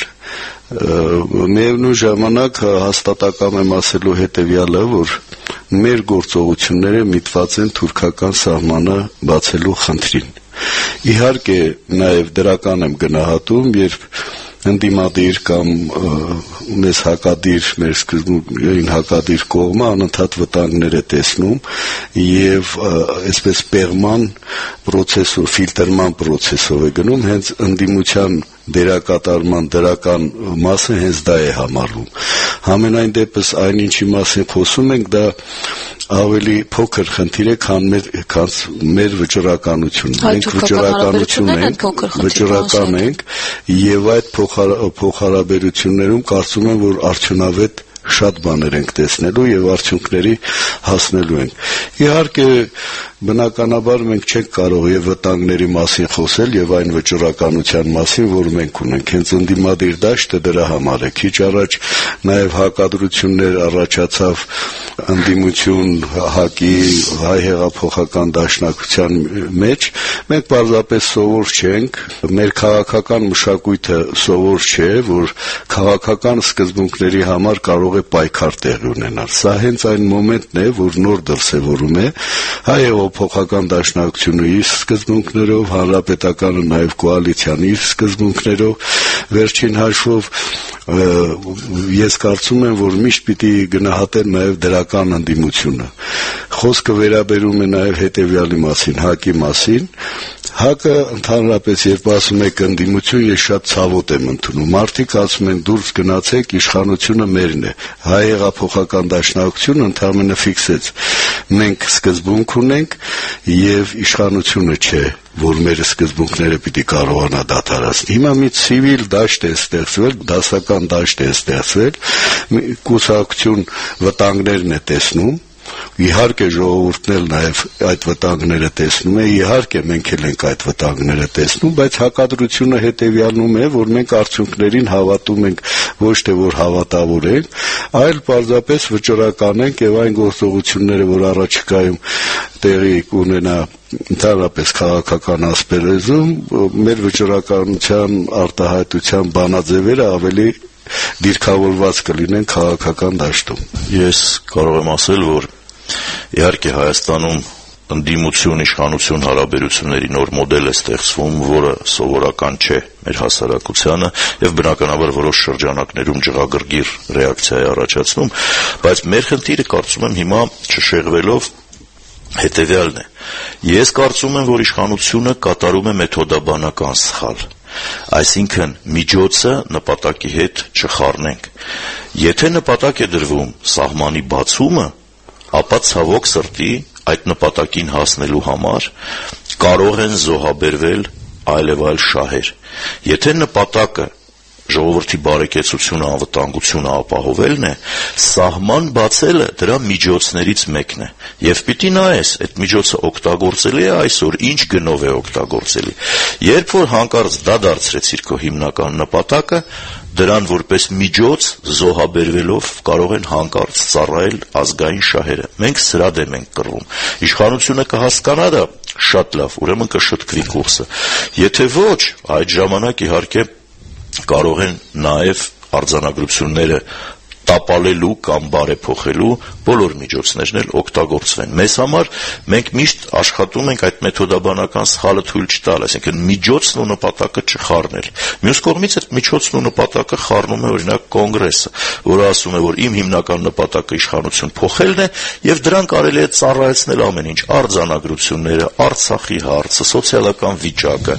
միևնույն ժամանակ հաստատակամ եմ ասելու հետևյալը, որ մեր գործողությունները միտված են թուրքական սահմանը բացելու խնդրին։ Իհարկե նաև դրական եմ գնահատում, երբ ընդդիմադիր կամ մեզ հակադիր, մեր սկզբունքներին հակադիր կողմը անընդհատ վտանգներ է տեսնում եւ այսպես պեղման process-ով, ֆիլտրման process-ով է գնում, հենց ընդդիմության դերակատարման դրական մասը հենց դա է համարվում։ Համենայն դեպս այն ինչի մասին խոսում ենք, դա ավելի փոքր խնդիր է, քան մեր քան մեր վճռականությունն։ Մենք վճռականություն ենք, վճռական ենք եւ այդ փոխհարաբերություններում կարծում եմ, որ արդյունավետ շատ բաներ ենք տեսնելու եւ արդյունքների հասնելու ենք։ Իհարկե բնականաբար մենք չենք կարող եւ վտանգների մասին խոսել եւ այն վճռականության մասին, որ մենք ունենք։ Հենց ընդդիմադիր դաշտը դրա համար է։ Քիչ առաջ նաեւ հակադրություններ առաջացավ ընդդիմություն ՀԱԿ-ի հայ հեղափոխական դաշնակցության մեջ։ Մենք պարզապես սովոր չենք, մեր քաղաքական մշակույթը սովոր չէ, որ քաղաքական սկզբունքների համար կարող է պայքար տեղի ունենալ։ Սա հենց այն մոմենտն է, որ նոր դրսևորում է հայ հեղափոխական դաշնակցությունը իր սկզբունքներով, հանրապետականը նաև կոալիցիան իր սկզբունքներով, վերջին հաշվով ես կարծում եմ, որ միշտ պիտի գնահատեն նաև դրական ընդդիմությունը։ Խոսքը վերաբերում է նաև հետևյալի մասին, ՀԱԿ-ի մասին։ ՀԱԿ-ը ընդհանրապես երբ ասում եք ընդդիմություն, ես շատ ցավոտ եմ ընդունում։ Մարդիկ ասում են դուրս գնացեք, իշխանությունը մերն է։ Հայ հեղափոխական դաշնակցությունը ընդհանրապես ֆիքսեց։ Մենք սկզբունք ունենք եւ իշխանությունը չէ, որ մեր սկզբունքները պիտի կարողանա դադարեցնել։ Հիմա մի ցիվիլ դաշտ է ստեղծվել, դասական դաշտ է ստեղծվել, կուսակցություն վտանգներն է տեսնում։ Իհարկե ժողովուրդն էլ նաև այդ վտանգները տեսնում է, իհարկե մենք էլ ենք այդ վտանգները տեսնում, բայց հակադրությունը հետևյալնում է, որ մենք արդյունքներին հավատում ենք ոչ թե որ հավատավոր ենք, այլ պարզապես վճռական ենք եւ այն գործողությունները, որ առաջիկայում տեղի կունենա ընդհանրապես քաղաքական ասպարեզում, մեր վճռականության արտահայտության բանաձևերը ավելի դիրքավորված կլինեն քաղաքական դաշտում։
Ես կարող եմ ասել, որ իհարկե Հայաստանում ընդդիմություն իշխանություն հարաբերությունների նոր մոդել է ստեղծվում, որը սովորական չէ մեր հասարակությանը եւ բնականաբար որոշ շրջանակներում ջղագրգիռ ռեակցիա է առաջացնում, բայց մեր խնդիրը կարծում եմ հիմա չշեղվելով հետեւյալն է։ Ես կարծում եմ, որ իշխանությունը կատարում է մեթոդաբանական սխալ։ Այսինքն միջոցը նպատակի հետ չխառնենք։ Եթե նպատակ է դրվում սահմանի բացումը, ապա ցավոք սրտի այդ նպատակին հասնելու համար կարող են զոհաբերվել այլ եւ այլ շահեր։ Եթե նպատակը ժողովրդի բարեկեցությունը, անվտանգությունը ապահովելն է, սահման բացելը դրա միջոցներից մեկն է։ Եվ պիտի նայես, այդ միջոցը օգտագործելի է այսօր, ինչ գնով է օգտագործելի։ Երբ որ հանկարծ դա դարձրեցիր քո հիմնական նպատակը, դրան որպես միջոց զոհաբերվելով կարող են հանկարծ ծառայել ազգային շահերը։ Մենք սրա դեմ ենք կռվում։ Իշխանությունը կհասկանա դա շատ լավ, ուրեմն կշտկվի կուրսը։ Եթե ոչ, այդ ժամանակ իհարկե կարող են նաև արձանագրությունները տապալելու կամ բարեփոխելու բոլոր միջոցներն էլ օգտագործվեն։ Մեզ համար մենք միշտ աշխատում ենք այդ մեթոդաբանական սխալը թույլ չտալ, այսինքն միջոցն ու նպատակը չխառնել։ Մյուս կողմից այդ միջոցն ու նպատակը խառնում է օրինակ կոնգրեսը, որը ասում է, որ իմ հիմնական նպատակը իշխանություն փոխելն է եւ դրան կարելի է ծառայեցնել ամեն ինչ, արձանագրությունները, Արցախի հարցը, սոցիալական վիճակը,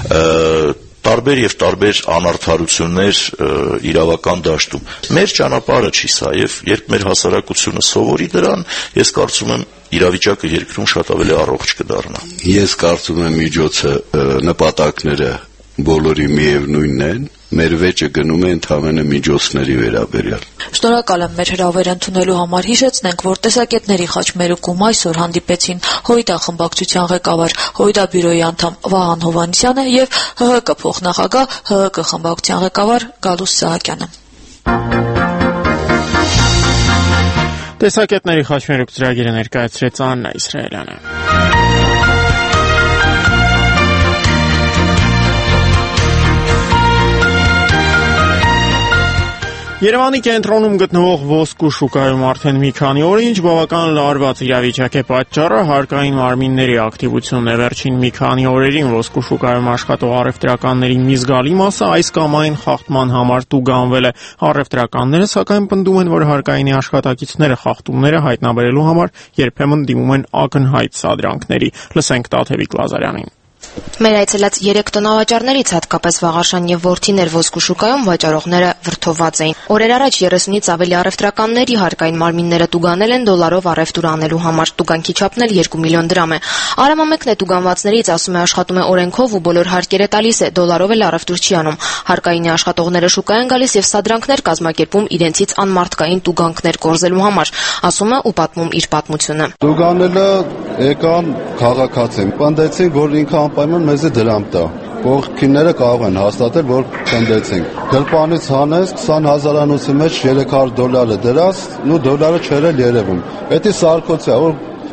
տարբեր եւ տարբեր անարդարություններ իրավական դաշտում։ Մեր ճանապարհը չի սա եւ երբ մեր հասարակությունը սովորի դրան, ես կարծում եմ իրավիճակը երկրում շատ ավելի առողջ կդառնա։
Ես կարծում եմ միջոցը նպատակները բոլորի միևնույնն են, մեր վեճը գնում է ընդհանրապես միջոցների վերաբերյալ։
Շնորհակալ եմ մեր հրավերը ընդունելու համար։ Հիշեցնենք, որ տեսակետների խաչմերուկում այսօր հանդիպեցին ՀՅԴ խմբակցության ղեկավար, ՀՅԴ բյուրոյի անդամ Վահան Հովհաննիսյանը եւ ՀՀԿ փոխնախագահ, ՀՀԿ խմբակցության ղեկավար Գալուստ Սահակյանը։
Տեսակետների խաչմերուկ ծրագիրը ներկայացրեց Աննա Իսրայելյանը։ Երևանի կենտրոնում գտնվող ոսկու շուկայում արդեն մի քանի օր ինչ բավական լարված իրավիճակ է պատճառը հարկային մարմինների ակտիվությունն է։ Վերջին մի քանի օրերին ոսկու շուկայում աշխատող առևտրականների մի զգալի մասը այս կամ այն խախտման համար տուգանվել է։ Առևտրականները սակայն պնդում են, որ հարկայինի աշխատակիցները խախտումները հայտնաբերելու համար երբեմն դիմում են ակնհայտ սադրանքների։ Լսենք Տաթևիկ Լազարյանին։
Մեր այցելած երեք տոնավաճառներից հատկապես Վաղարշան եւ Որդիներ ոսկու շուկայում վաճառողները վրդովված էին։ Օրեր առաջ երեսունից ավելի առևտրականների հարկային մարմինները տուգանել են դոլարով առևտուր անելու համար։ Տուգանքի չափն էլ երկու միլիոն դրամ է։ Արամամեկն է տուգանվածներից, ասում է, աշխատում է օրենքով ու բոլոր հարկերը տալիս է, դոլարով էլ առևտուր չի անում։ Հարկայինի աշխատողները շուկա են գալիս եւ սադրանքներ կազմակերպում իրենցից անմարդկային տուգանքներ կորզելու համար, ասում է ու պատմում իր պատմությունը։
Տուգանելը եկան քաղաքացին, պնդեցին, որ ինքը անպայման մեզ է դրամ տա։ Կողքինները կարող են հաստատել, որ պնդեցինք։ Գրպանից հանես քսան հազարանոցի մեջ երեք հարյուր դոլարը դրած, ու դոլարը չեր էլ երևում։ Դա սարկոցիա, որ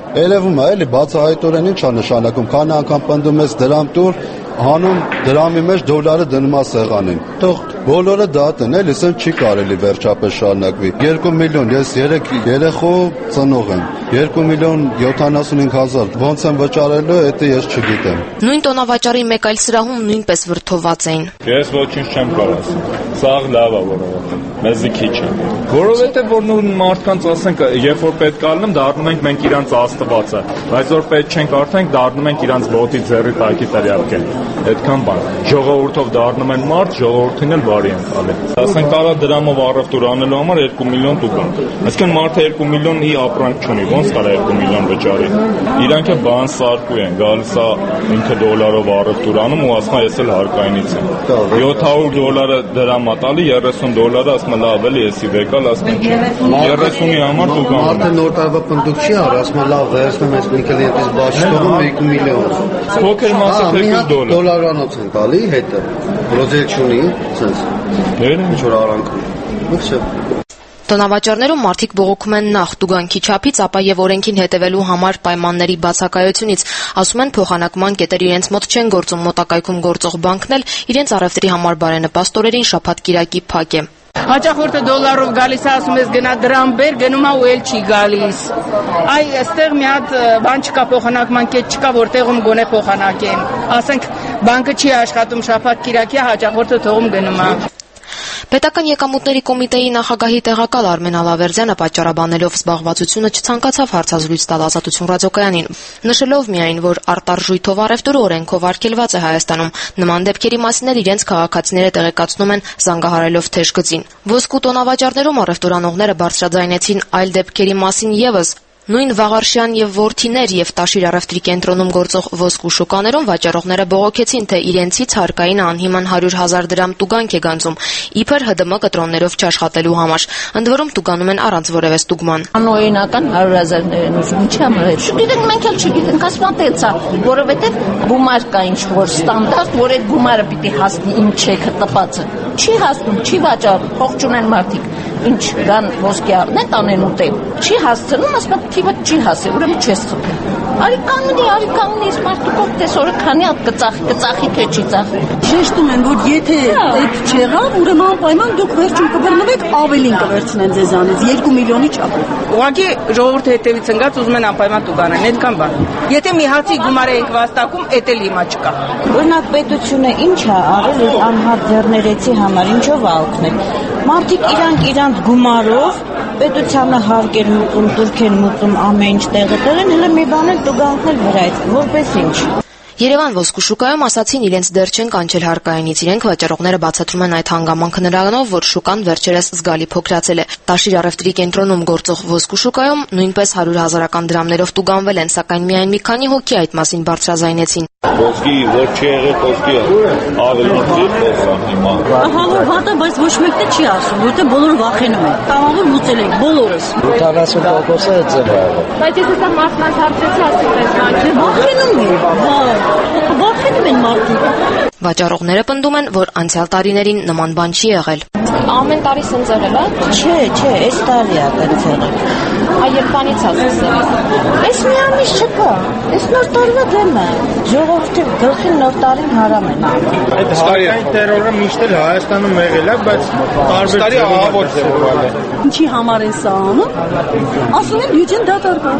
Երևում է էլի բացահայտորեն ինչ է նշանակում, քանի անգամ պնդում ես դրամ տուր, հանում դրամի մեջ դոլարը դնում է սեղանին։ Թող բոլորը դատեն, էլի սա չի կարելի վերջապես շարունակվի։ երկու միլիոն, ես երեք երեխու ծնող եմ։ երկու միլիոն յոթանասունհինգ հազար ոնց եմ վճարելու, դա ես չգիտեմ։
Նույն տոնավաճառի մեկ այլ սրահում նույնպես վրդովված էին։
Ես ոչինչ չեմ կարող։ Սա լավ է, որովհետեւ մեզի քիչ է։ Որովհետեւ որ նույն մարդկանց ասենք, երբ որ պետք է լինում, դառնում ենք մենք իրանց աստվածը, բայց որ պետք չենք արդենք, դառնում ենք իրանց ոտի ձեռի տակի տերյակեն։ Այդքան բան։ Ժողովուրդով դառնում են մարդ, ժողովրդին էլ բարի են տալի։ Ասենք կարա դրամով առևտուր անելու համար երկու միլիոն տուգան։ Այսինքն մարդը երկու միլիոնի ապրանք չունի, ոնց կարա երկու միլիոն վճարի։ Իրանք է բան սարկու են, գալիս է ինքը դոլարով առևտուր անում ու ասում է ես էլ հարկայինից եմ։ յոթ հարյուր դոլարը դրամա տալի, երեսուն դոլարը ասում է լավ էլի, եսի վեկալ, ասում է երեսունի համար տուգան։
Մարդը նոր տարվա պնդուկ չի արի, ասում է լավ, վերցնում ես մի կլիենտից բաց թողում երկու միլիոն։
Փոքր մասը թեկուզ դոլար։
Դոլարանոց են տալի հետը։ Ռոզել չունի, sense։ Ինչ որ արանքում։
Տոնավաճառներում մարդիկ բողոքում են նախ տուգանքի չափից, ապա եւ օրենքին հետևելու համար պայմանների բացակայությունից։ Ասում են փոխանակման կետեր իրենց մոտ չեն գործում, մոտակայքում գործող բանկն էլ իրենց առևտրի համար բարենպաստ օրերին շաբաթ-կիրակի փակ է։
Հաճախորդը դոլարով գալիս է, ասում ես գնա դրամ բեր, գնում է ու էլ չի գալիս։ Այ այստեղ մի հատ բան չկա, փոխանակման կետ չկա, որտեղում գոնե փոխանակեն։ Ասենք բանկը չի աշխատում շաբաթ-կիրակի, հաճախորդը թողում գնում է։
Պետական եկամուտների կոմիտեի նախագահի տեղակալ Արմեն Ալավերդյանը պատճառաբանելով զբաղվածությունը չցանկացավ հարցազրույց տալ Ազատություն ռադիոկայանին, նշելով միայն, որ արտարժույթով առևտուրը օրենքով արգելված է Հայաստանում։ Նման դեպքերի մասին էլ իրենց քաղաքացիները տեղեկացնում են զանգահարելով թեժ գծին։ Ոսկու տոնավաճառներում առևտուրանողները բարձրաձայնեցին այլ դեպքերի մասին ևս։ Նույն Վաղարշյան եւ Որդիներ եւ Տաշիր առևտրի կենտրոնում գործող ոսկու շուկաներում վաճառողները բողոքեցին, թե իրենցից հարկային անհիմն հարյուր հազար դրամ տուգանք է գանձում, իբր ՀԴՄ կտրոններով չաշխատելու համար։ Ընդ որում տուգանում են առանց որևէ ստուգման։
Անօրինական հարյուր հազարներ են ուզում, ինչի՞ համար է։ Չգիտենք, մենք էլ չգիտենք, ասում են տեցա, որովհետեւ գումար կա ինչ որ ստանդարտ, որ այդ գումարը պիտի հասնի իմ չեքը տպածը։ Չի հասնում, չի վաճառում, փող չունեն մարդիկ։ Ինչ կան ոսկի առնեն տանեն ուտեն։ Չի հասցնում, ասում են թիվը չի հասել, ուրեմն չես խփի։ Արի կանգնի, արի կանգնի, մարդուկով տեսորը քանի հատ կծախի, կծախի թե չի ծախի։
Շեշտում են, որ եթե այդ չեղավ, ուրեմն անպայման դուք վերջում կբռնվեք, ավելին կվերցնեն ձեզանից երկու միլիոնի չափով։
Ուղղակի ժողովուրդը հետևից ընկած ուզում են անպայման տուգանեն, այդքան բան։ Եթե մի հացի գումար ենք վաստակում, էդ էլ հիմա չկա։
Օրինակ պետությունը ինչ է արել այդ անհատ ձեռներեցի համար, ինչով է օգնել։ Մարդիկ իրանք իրանք գումարով պետությանը հարկ են մուծում, տուրք են մուծում, ամեն ինչ տեղը տեղեն, հələ մի բան էլ տուգանքնել վրայից, որպես ինչ։
Երևան ոսկու շուկայում ասացին իրենց դեռ չեն կանչել հարկայինից, իրենք վաճառողները բացատրում են այդ հանգամանքը նրանով, որ շուկան վերջերս զգալի փոքրացել է։ Տաշիր առևտրի կենտրոնում գործող ոսկու շուկայում նույնպես հարյուր հազարական դրամներով տուգանվել են, սակայն միայն մի քանի հոգի այդ մասին բարձրաձայնեցին։
Ոսկի ոչ չի եղել, ոսկի ավելի ծիտ խոսան հիմա։
Ահա որ վատը, բայց ոչ մեկը չի ասում, որտեղ բոլորը վախենում են։ Կամավոր լուծել ենք բոլորս։
ութանասուն տոկոսը ձեր է։
Բայց ես դա մարդկանց հարցեցի, ասում ես մանչի։
Վախենում են։ Վախենում են մարդիկ։
Վաճառողները պնդում են, որ անցյալ տարիներին նման բան չի եղել։ Ամեն տարի սենց եղել է։
Չէ, չէ, այս տարի է այդպես եղել։
Այ երբանից է սկսել։
Այս մի ամիս չկա։ Այս նոր տարվա դեմ է։ Ժողովրդի գլխին նոր տարին հարամ են։
Այդ հարկային տերորը միշտ էլ Հայաստանում եղել է, բայց տարբեր ահավոր ձևով է։
Ինչի համար են սա անում։ Ասում են բյուջեն դատարկա։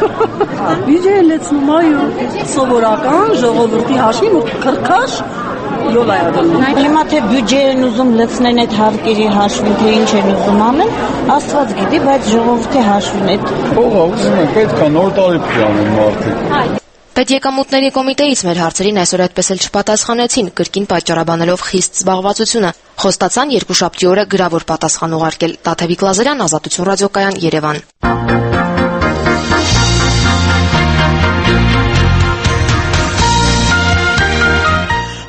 Բյուջե լեցնում այո։ Սովորական ժողովրդի հաշվին ու քրքաշ յոլա է դնում։
Հիմա թե բյուջե են ուզում լցնեն այդ հարկերի հաշվին, թե ինչ են ուզում անեն, Աստված գիտի, բայց ժողովրդի հաշվին այդ։
Ո՞ղ է, ուզում են պետք է նոր տարի պլանեն մարդիկ։
Պետեկամուտների կոմիտեից մեր հարցերին այսօր այդպես էլ չպատասխանեցին, կրկին պատճառաբանելով խիստ զբաղվածությունը։ Խոստացան երկուշաբթի օրը գրավոր պատասխան ուղարկել։ Տաթևիկ Լազարյան, Ազատություն ռադիոկայան, Երևան։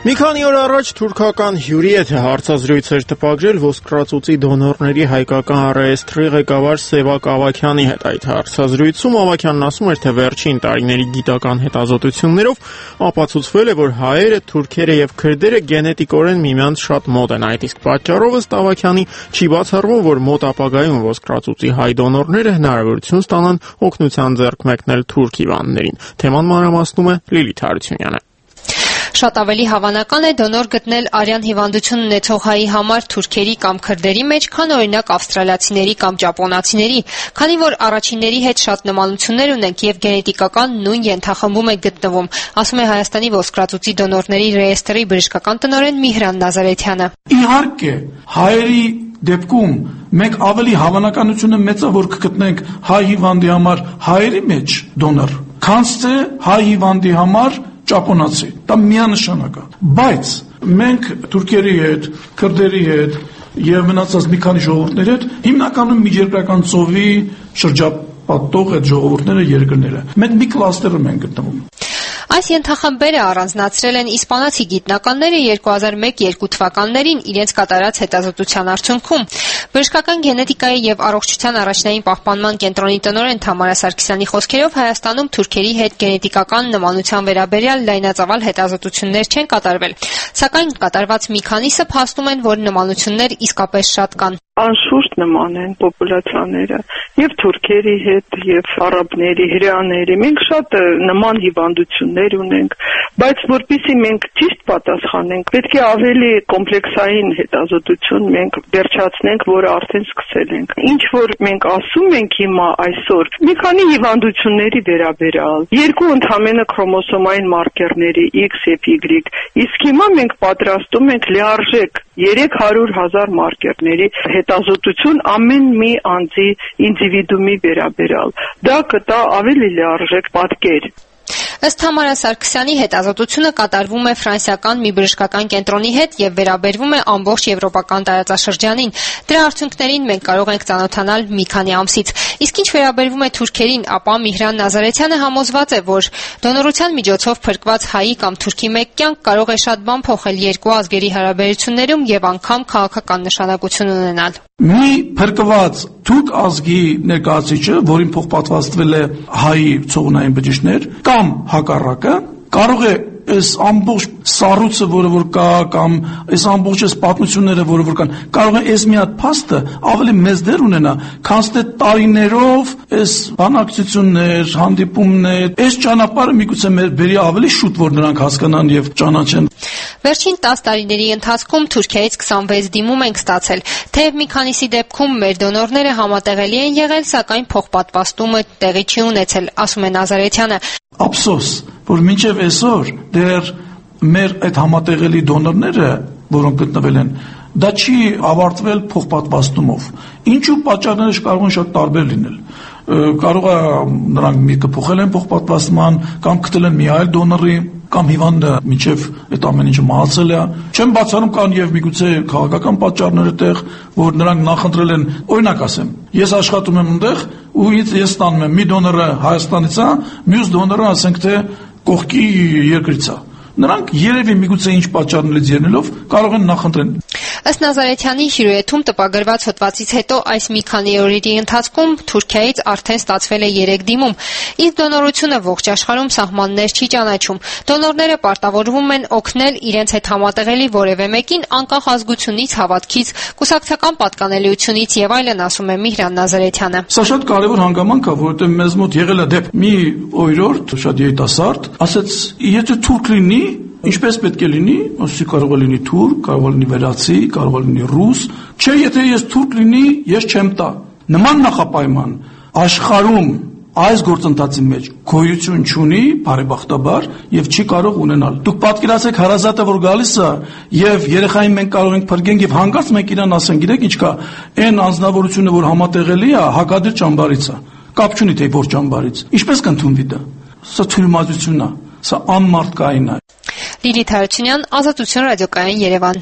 Մի քանի օր առաջ թուրքական հյուրի եթե հարցազրույց էր տպագրել ոսկրածուծի դոնորների հայկական ռեեստրի ղեկավար Սևակ Ավագյանի հետ։ Այդ հարցազրույցում Ավագյանն ասում էր, թե վերջին տարիների գիտական հետազոտություններով ապացուցվել է, որ հայերը, թուրքերը եւ քրդերը գենետիկորեն միմյանց շատ մոտ են։ Այդ իսկ պատճառով ըստ Ավագյանի չի բացառվում, որ մոտ ապագայում ոսկրածուծի հայ դոնորները հնարավորություն ստանան օգնության ձեռք մեկնել թուրք հիվանդներին։ Թեման մանրամասնում է Լիլիթ Հարությունյանը։
Շատ ավելի հավանական է դոնոր գտնել արյան հիվանդություն ունեցող հայի համար թուրքերի կամ քրդերի մեջ, քան օրինակ ավստրալիացիների կամ ճապոնացիների, քանի որ առաջինների հետ շատ նմանություններ ունենք եւ գենետիկական նույն ենթախմբում է գտնվում, ասում է Հայաստանի ոսկրածուծի դոնորների ռեեստրի բժշկական տնօրեն Միհրան Նազարեթյանը։
Իհարկե, հայերի դեպքում մենք ավելի հավանականությունը մեծ է, որ կգտնենք հայ հիվանդի համար հայերի մեջ դոնոր, քան թե հայ հիվանդի համար ճապոնացի, դա միանշանակ է, բայց մենք թուրքերի հետ, քրդերի հետ եւ մնացած մի քանի ժողովուրդների հետ հիմնականում միջերկրական ծովի շրջապատող այդ ժողովուրդները երկրները։ Մենք մի կլաստերում ենք գտնվում։
Այս ենթախմբերը առանձնացրել են իսպանացի գիտնականները երկու հազար մեկ երկու թվականներին իրենց կատարած հետազոտության արդյունքում։ Բժշկական գենետիկայի եւ առողջության առաջնային պահպանման կենտրոնի տնօրեն Թամարա Սարգսյանի խոսքերով Հայաստանում թուրքերի հետ գենետիկական նմանության վերաբերյալ լայնածավալ հետազոտություններ չեն կատարվել, սակայն կատարված մի քանիսը փաստում են, որ նմանություններ իսկապես շատ կան։
Անշուշտ նման են պոպուլացիաները եւ թուրքերի հետ եւ արաբների, հրեաների։ Մենք շատ նման հիվանդություններ ունենք, բայց որpիսի մենք ճիշտ պատասխանենք, պետք է ավելի կոմպլեքսային հետազոտություն մենք վերջացնենք, որը արդեն սկսել ենք։ Ինչ որ մենք ասում ենք հիմա այսօր, մի քանի հիվանդությունների վերաբերյալ, երկու ընդհանրապես քրոմոսոմային մարկերների X եւ Y, իսկ հիմա մենք պատրաստում ենք լիարժեք երեք հարյուր հազար մարկերների հետազոտություն ամեն մի անձի ինդիվիդուումի վերաբերյալ։ Դա կտա ավելի լիարժեք պատկեր։
Ըստ Թամարա Սարգսյանի հետազոտությունը կատարվում է ֆրանսիական մի բժշկական կենտրոնի հետ եւ վերաբերվում է ամբողջ եվրոպական տարածաշրջանին։ Դրա արդյունքներին մենք կարող ենք ծանոթանալ մի քանի ամսից։ Իսկ ինչ վերաբերվում է թուրքերին, ապա Միհրան Նազարեթյանը համոզված է, որ դոնորության միջոցով փրկված հայի կամ թուրքի մեկ կյանք կարող է շատ բան փոխել երկու ազգերի հարաբերություններում եւ անգամ քաղաքական նշանակություն ունենալ։
Մի փրկված թուրք ազգի ներկայացուցիչը, որին փոխպատվաստվել է հայ ցողունային բջիջներ, կամ հակառակը կարող է այս ամբողջ սառույցը, որը որ կա, կամ այս ամբողջ այս պատմությունները, որը որ կան, կարող է այս մի հատ փաստը ավելի մեծ դեր ունենա, քան թե տարիներով այս բանակցություններ, հանդիպումներ, այս ճանապարհը միգուցե մեր բերի ավելի շուտ, որ նրանք հասկանան եւ ճանաչեն։
Վերջին տասը տարիների ընթացքում Թուրքիայից քսանվեց դիմում ենք ստացել, թեև մի քանիսի դեպքում մեր դոնորները համատեղելի են եղել, սակայն փոխպատվաստումը տեղի չի ունեցել, ասում է Նազարեթյանը։
Ափսոս, որ մինչև այսօր դեռ մեր այդ համատեղելի դոնորները, որոնք գտնվել են, դա չի ավարտվել փոխպատվաստումով։ Ինչու պատճառները կարող են շատ տարբեր լինել։ Կարող է նրանք միտքը փոխել են փոխպատվաստման, կամ գտել են մի այլ դոնորի, կամ հիվանդը մինչև այդ ամեն ինչը մահացել է։ Չեմ բացառում կան եւ միգուցե քաղաքական պատճառներ այդտեղ, որ նրանք նախընտրել են, օրինակ ասեմ, ես աշխատում եմ այնտեղ ու ես ստանում եմ մի դոնորը Հայաստանից է, մյուս դոնորը ասենք թե կողքի երկրից է։ Նրանք երևի միգուցե ինչ պատճառներից ելնելով կարող են նախընտրեն։
Ըստ Նազարեթյանի հյուրեթում տպագրված հոդվածից հետո այս մի քանի օրերի ընթացքում Թուրքիայից արդեն ստացվել է երեք դիմում, իսկ դոնորությունը ողջ աշխարհում սահմաններ չի ճանաչում։ Դոնորները պարտավորվում են օգնել իրենց հետ համատեղելի որևէ մեկին անկախ ազգությունից, հավատքից, կուսակցական պատկանելիությունից եւ այլն, ասում է Միհրան Նազարեթյանը։
Սա շատ կարևոր հանգամանք է, որովհետեւ մեզ մոտ եղել է դեպք մի օրորդ, շատ երիտասարդ, ասեց, եթե թուրք լինի, ինչպես պետք է լինի, ասի կարող է լինի թուրք, կարող է լինի վերացի, կարող է լինի ռուս, չէ, եթե ես թուրք լինի, ես չեմ տա։ Նման նախապայման աշխարհում այս գործընթացի մեջ գոյություն չունի, բարեբախտաբար, եւ չի կարող ունենալ։ Դուք պատկերացեք հարազատը, որ գալիս է, եւ երեխային մենք կարող ենք փրկենք եւ հանկարծ մենք իրան ասենք, գիտեք ինչ կա, այն անձնավորությունը, որ համատեղելի է, հակադիր ճամբարից է։ Կապ չունի թե որ ճամբարից։ Ինչպես կընդունվի դա։ Սա թյուրիմացություն է, սա անմարդկային է։
Լիլիթ Հարությունյան, Ազատություն ռադիոկայան, Երևան։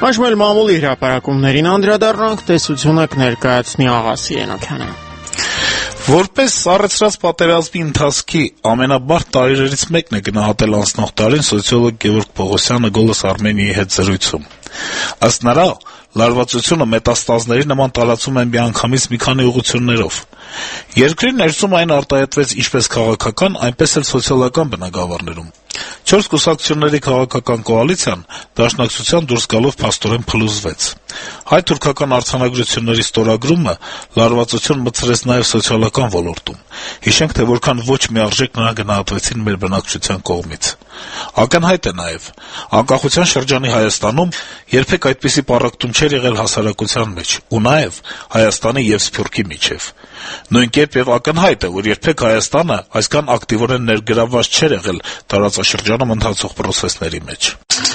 Այժմ էլ մամուլի հրապարակումներին անդրադառնանք, տեսությունը կներկայացնի Աղասի Ենոքյանը։
Որպես սառեցրած պատերազմի ընթացքի ամենաբարդ տարիներից մեկն է գնահատել անցնող տարին սոցիոլոգ Գևորգ Պողոսյանը Գոլոս Արմենիայի հետ զրույցում։ Ըստ նրա, լարվածությունը մետաստազների նման տարածում են միանգամից մի քանի ուղղություններով։ Երկրի ներսում այն արտահայտվեց ինչպես քաղաքական, այնպես էլ սոցիալական բնագավառներում։ Չորս կուսակցությունների քաղաքական կոալիցիան դաշնակցության դուրս գալով փաստորեն փլուզվեց։ Հայ-թուրքական արձանագրությունների ստորագրումը լարվածություն մտցրեց նաև սոցիալական ոլորտում։ Հիշենք, թե որքան ոչ միարժեք նրանք գնահատվեցին մեր բնակչության կողմից։ Ակնհայտ է նաև, անկախության շրջանի Հայաստանում երբեք այդպիսի պառակտում չէր եղել հասարակության մեջ, ու նաև Հայաստանի և Սփյուռքի միջև։ Նույն կերպ եւ ակնհայտ է, որ երբեք Հայաստանը այսքան ակտիվորեն ներգրավված չէր եղել տարածաշրջանում ընթացող պրոցեսների մեջ։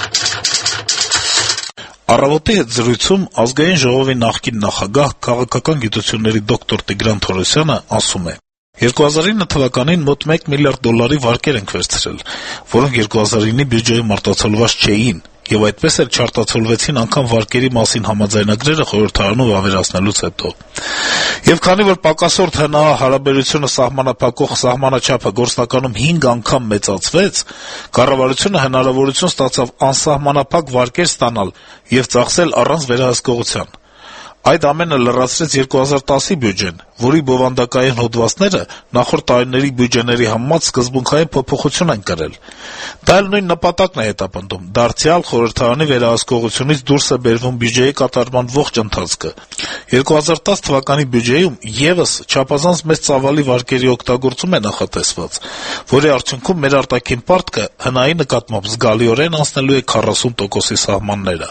Առավոտի հետ զրույցում Ազգային ժողովի նախկին նախագահ, քաղաքական գիտությունների դոկտոր Տիգրան Թորոսյանը ասում է. երկու հազար ինը թվականին մոտ մեկ միլիարդ դոլարի վարկեր ենք վերցրել, որոնք երկու հազար ինի բյուջեում արտացոլված չէին, եւ այդպես էլ չարտացոլվեցին անգամ վարկերի մասին համաձայնագրերը խորհրդարանում ավերացնելուց հետո։ Եվ քանի որ պակասորդ ՀՆԱ հարաբերությունը սահմանափակող սահմանաչափը գործնականում հինգ անգամ մեծացվեց, կառավարությունը հնարավորություն ստացավ անսահմանափակ վարկեր ստանալ եւ ծախսել առանց վերահսկողության։ Այդ ամենը լրացրեց երկու հազար տասի բյուջեն, որի բովանդակային հոդվածները նախորդ տարիների բյուջեների համեմատ սկզբունքային փոփոխություն են կրել։ Դա էլ նույն նպատակն է հետապնդում՝ դարձյալ խորհրդարանի վերահսկողությունից դուրս է բերվում բյուջեի կատարման ողջ ընթացքը։ երկու հազար տասը թվականի բյուջեում եւս չափազանց մեծ ծավալի վարկերի օգտագործում է նախատեսված, որի արդյունքում մեր արտաքին պարտքը ՀՆԱ-ի նկատմամբ զգալիորեն անցնելու է քառասուն տոկոսի սահմանները։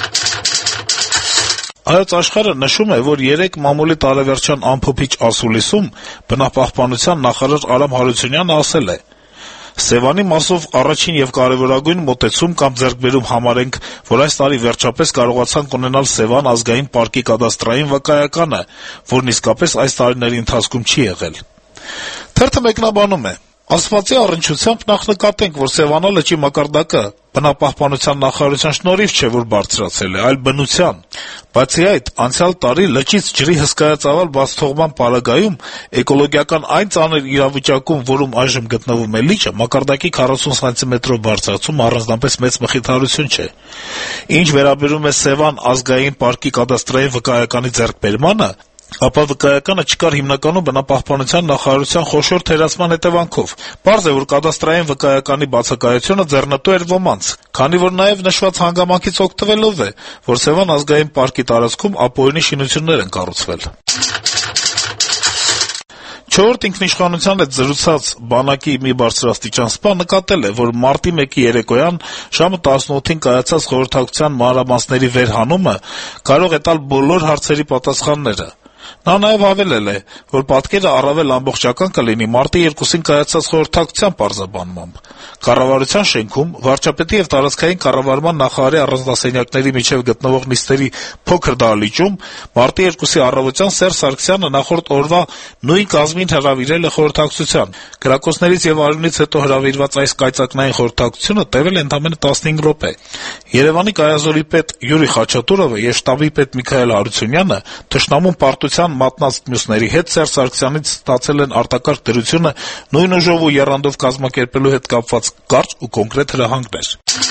Հայոց Աշխարհը նշում է, որ երեկ մամուլի տարեվերջյան ամփոփիչ ասուլիսում բնապահպանության նախարար Արամ Հարությունյանը ասել է. «Սևանի մասով առաջին եւ կարեւորագույն մոտեցում կամ ձեռքբերում համարենք, որ այս տարի վերջապես կարողացանք ունենալ Սևան ազգային պարկի կադաստրային վկայականը, որն իսկապես այս տարիների ընթացքում չի եղել»։ Թերթը մեկնաբանում է. «Ասվածի առնչությամբ նախ նկատենք, որ Սևանա լճի մակարդակը բնապահպանության նախարարության շնորհիվ չէ, որ բարձրացել է, այլ բնության։ Բացի այդ, անցյալ տարի լճից ջրի հսկայածավալ բացթողման պարագայում էկոլոգիական այն ծանր իրավիճակում, որում այժմ գտնվում է լիճը, մակարդակի քառասուն սանտիմետրով բարձրացում առանձնապես մեծ մխիթարություն չէ։ Ինչ վերաբերում է Սևան ազգային պարկի կադաստրային վկայականի ձեռքբերմանը, ապա վկայականը չկար հիմնականում բնապահպանության նախարարության խոշոր թերացման հետևանքով։ Պարզ է, որ կադաստրային վկայականի բացակայությունը ձեռնտու էր ոմանց, քանի որ նաև նշված հանգամանքից օգտվելով է, որ Սևան ազգային պարկի տարածքում ապօրինի շինություններ են կառուցվել»։ Չորրորդ ինքնիշխանության հետ զրուցած բանակի մի բարձրաստիճան սպա նկատել է, որ մարտի մեկի երեկոյան ժամը տասնութին կայացած խորհրդակցության մանրամասների վերհանումը կարող է տալ բոլոր հարցերի պատասխանները։ Նա նաև հավելել է, որ պատկերը առավել ամբողջական կլինի մարտի երկուսին կայացած խորհրդակցության պարզաբանմամբ։ Կառավարության շենքում վարչապետի եւ տարածքային կառավարման նախարարի առանձնասենյակների միջև գտնվող նիստերի փոքր դահլիճում մարտի երկուսի առավոտյան Սերժ Սարգսյանը նախորդ օրվա նույն կազմին հրավիրել է խորհրդակցության։ Կրակոցներից եւ արյունից հետո հրավիրված այս կայծակնային խորհրդակցությունը տևել է ընդամենը տասնհինգ րոպե։ Երևանի կայազորի պետ Յուրի Խաչատուրովը եւ շտաբի պետ Միքայել Հարությունյանը թշնամուն պարտության մատնած մյուսների հետ Սերժ Սարգսյանից ստացել են արտակարգ դրությունը նույն ուժով ու եռանդով կազմակերպելու հետ կապված կարճ ու կոնկրետ հրահանգներ։